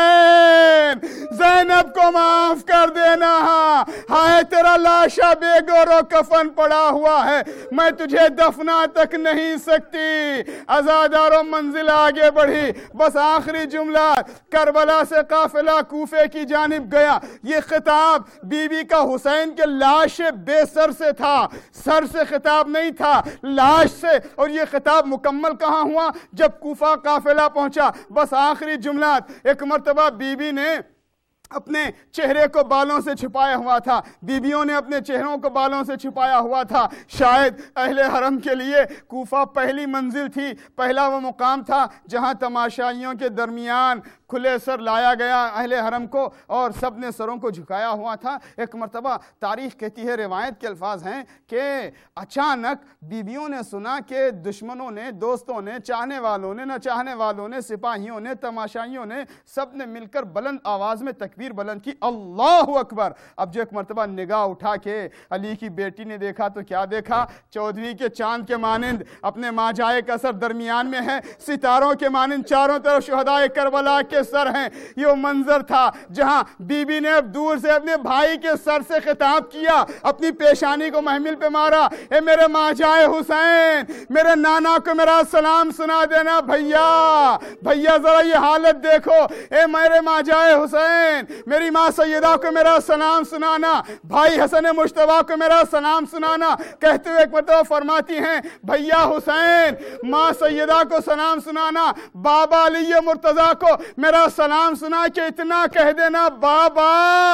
حسین, زینب کو معاف کر دینا, ہائے تیرا لاشا بے گور و کفن پڑا ہوا ہے, میں تجھے دفنا تک نہیں سکتی. عزاداروں منزل آگے بڑھی, بس آخری جملہ, کربلا سے قافلہ کوفے کی جانب گیا. یہ خطاب بی بی کا حسین کے لاش بے سر سے تھا, سر سے خطاب نہیں تھا, لاش سے. اور یہ خطاب مکمل کہاں ہوا؟ جب کوفہ قافلہ پہنچا. بس آخری جملات. ایک مرتبہ بی بی نے اپنے چہرے کو بالوں سے چھپایا ہوا تھا, بیویوں نے اپنے چہروں کو بالوں سے چھپایا ہوا تھا. شاید اہل حرم کے لیے کوفہ پہلی منزل تھی, پہلا وہ مقام تھا جہاں تماشائیوں کے درمیان کھلے سر لایا گیا اہل حرم کو, اور سب نے سروں کو جھکایا ہوا تھا. ایک مرتبہ تاریخ کہتی ہے, روایت کے الفاظ ہیں کہ اچانک بیویوں نے سنا کہ دشمنوں نے, دوستوں نے, چاہنے والوں نے, نہ چاہنے والوں نے, سپاہیوں نے, تماشائیوں نے, سب نے مل کر بلند آواز میں تکبیر بلند کی, اللہ اکبر. اب جو ایک مرتبہ نگاہ اٹھا کے علی کی بیٹی نے دیکھا تو کیا دیکھا؟ چودھویں کے چاند کے مانند اپنے ماں جائے کا سر درمیان میں ہے, ستاروں کے مانند چاروں طرف شہدائے کربلا کے سر ہیں. یہ منظر تھا جہاں بی بی نے اب دور سے اپنے بھائی کے سر سے خطاب کیا, اپنی پیشانی کو محمل پہ مارا. اے میرے ماں جائے حسین, میرے نانا کو میرا سلام سنا دینا. بھیا بھیا ذرا یہ حالت دیکھو. اے میرے ماں جائے حسین, میری ماں سیدہ کو میرا سلام سنانا, بھائی حسن مجتبیٰ کو میرا سلام سنانا. کہتے ہوئے ایک مرتبہ فرماتی ہیں, بھیا حسین, ماں سیدہ کو سلام سنانا, بابا علی مرتضیٰ کو میرا سلام سنا کہ اتنا کہہ دینا, بابا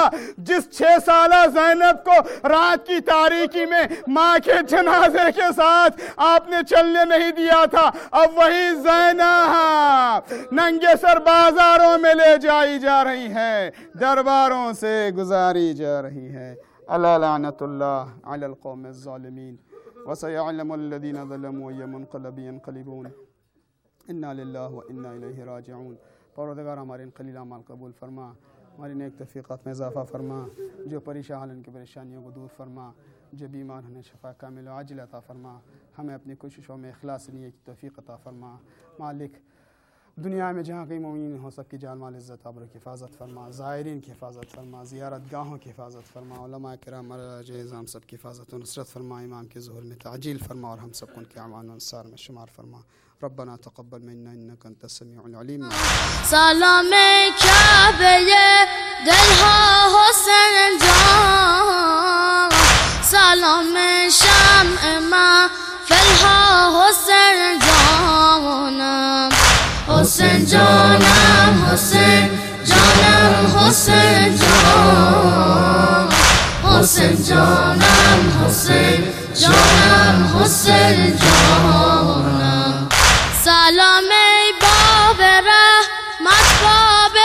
جس چھ سالہ زینب کو رات کی تاریکی میں ماں کے جنازے کے ساتھ آپ نے چلنے نہیں دیا تھا, اب وہی زینب ننگے سر بازاروں میں لے جائی جا رہی ہے. दरबारों से गुजारी जा रही है। अला लानतुल्लाह अलल कौमिज़ ज़ालिमीन व सयअलमुल लज़ीना ज़लमू अय्य मुनक़लबिन यनक़लिबून इन्ना लिल्लाहि व इन्ना इलैहि राजिऊन। परवरदिगार हमारे इन क़लील अमाल कबूल फरमा, हमारी नेक तौफ़ीक़ात में इज़ाफ़ा फरमा, जो परेशान हैं उनकी परेशानियों को दूर फरमा, जो बीमार हैं शफ़ा कामिल आजिल अता फरमा, हमें अपनी कोशिशों में इख़लास नियत की तौफ़ीक़ अता फरमा। मालिक दुनिया में जहाँ कहीं मोमिन हो सबकी जान माल इज़्ज़त आबरू की हिफाज़त फरमा, ज़ायरीन की हिफाज़त फरमा, ज़ियारत गाहों की हिफाज़त फरमा, उलमा किराम निज़ाम सब की हिफाज़त व नुसरत फरमा, इमाम के ज़ुहूर में ताजील फरमा और हम सबको उनके अमान अंसार में शुमार फरमा। रब्बना तक़ब्बल मिन्ना इन्नका अंतस समीउल अलीम। सलाम काबे दिलहा हुसैन जान, सलाम शम्अ महफ़िलहा हुसैन जान, हुसैन जानम हुसैन जानम हुसैन जान, हुसैन जानम हुसैन जानम हुसैन जान। सलाम बाब रहमत बाब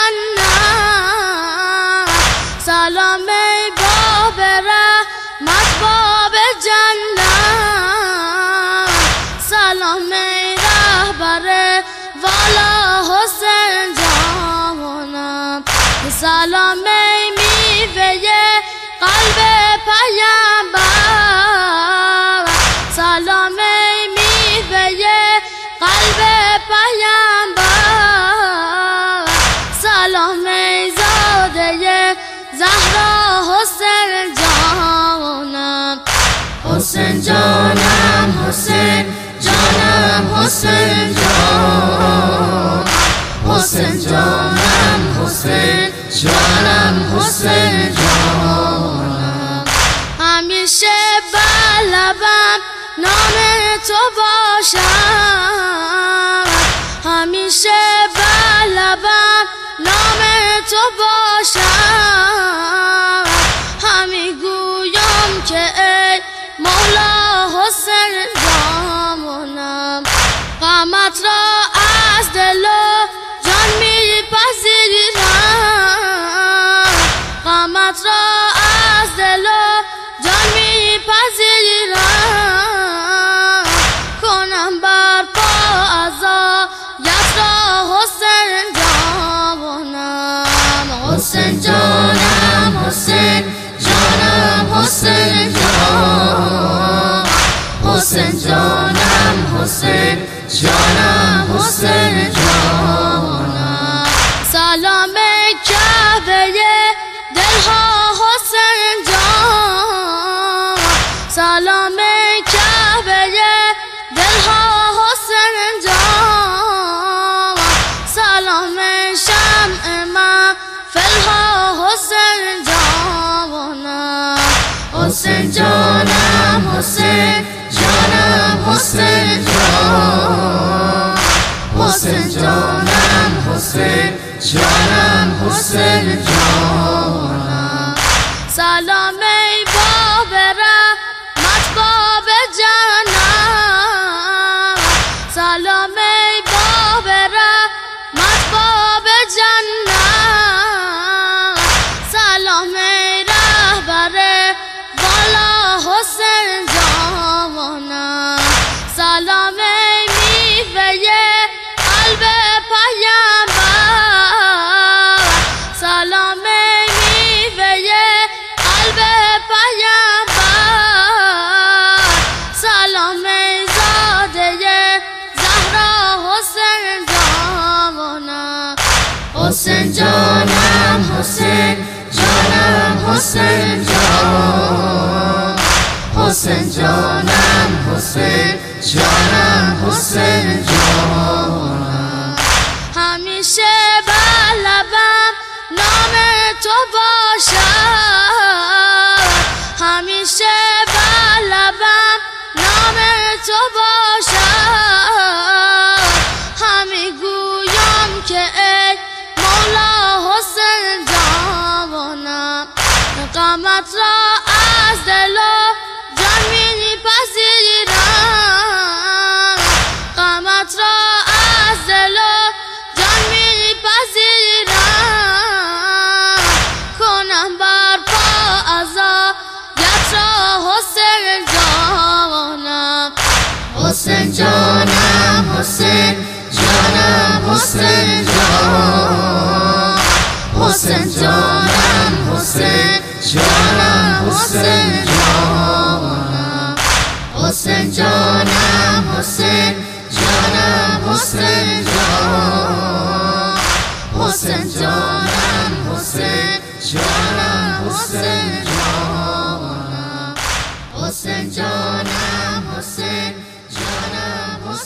जन्नत, सलाम बाब रहमत बाब जन्नत, सलाम रहबर वाला हुसैन जान, सलाम मीवे क़ल्ब पैगंबर, सलाम मीवे क़ल्ब पैगंबर, सलाम ज़ादे ज़हरा हुसैन जान, हुसैन जानम हुसैन जानम हुसैन जान, हुसैन जानम हुसैन जानम हुसैन जान। हमेशा बलबम नाम तो बاشد، همیشه بلبم نام تو باشد، همی گویم که ای مولا حسین جانم، غمت را از دل و جان میپذیرم، غمت را از دل و جان میپذیرم، کنم بر پا عزایت را حسین جانم، حسین جانم حسین جانم حسین جانم، حسین جانم حسین جانم حسین جانم. سلام کعبه دلها حسین جان، سلام کعبه دلها حسین جان، سلام شمع محفلها حسین جانم، حسین جانم حسین جانم حسین جان، حسین جانم حسین جانم حسین جانم. سلام باب رحمت باب جنت، سلام باب رحمت باب جنت، سلام رهبر والا حسین جانم، سلام میوه قلب پیامبر، سلام میوه قلب پیامبر، سلام زاده زهرا حسین جانم، حسین جانم حسین جانم حسین جان، حسین جانم حسین جانم حسین جانم. همیشه بلبم نام تو باشد، همیشه بلبم نام تو باشد، همی گویم که ای مولا حسین جانم، غمت را از دل و جان میپذیرم، غمت حسین جانم حسین جانم حسین جان حسین جانم حسین جانم حسین جانم حسین جانم حسین جانم حسین جان حسین جانم حسین جانم حسین جان حسین جانم حسین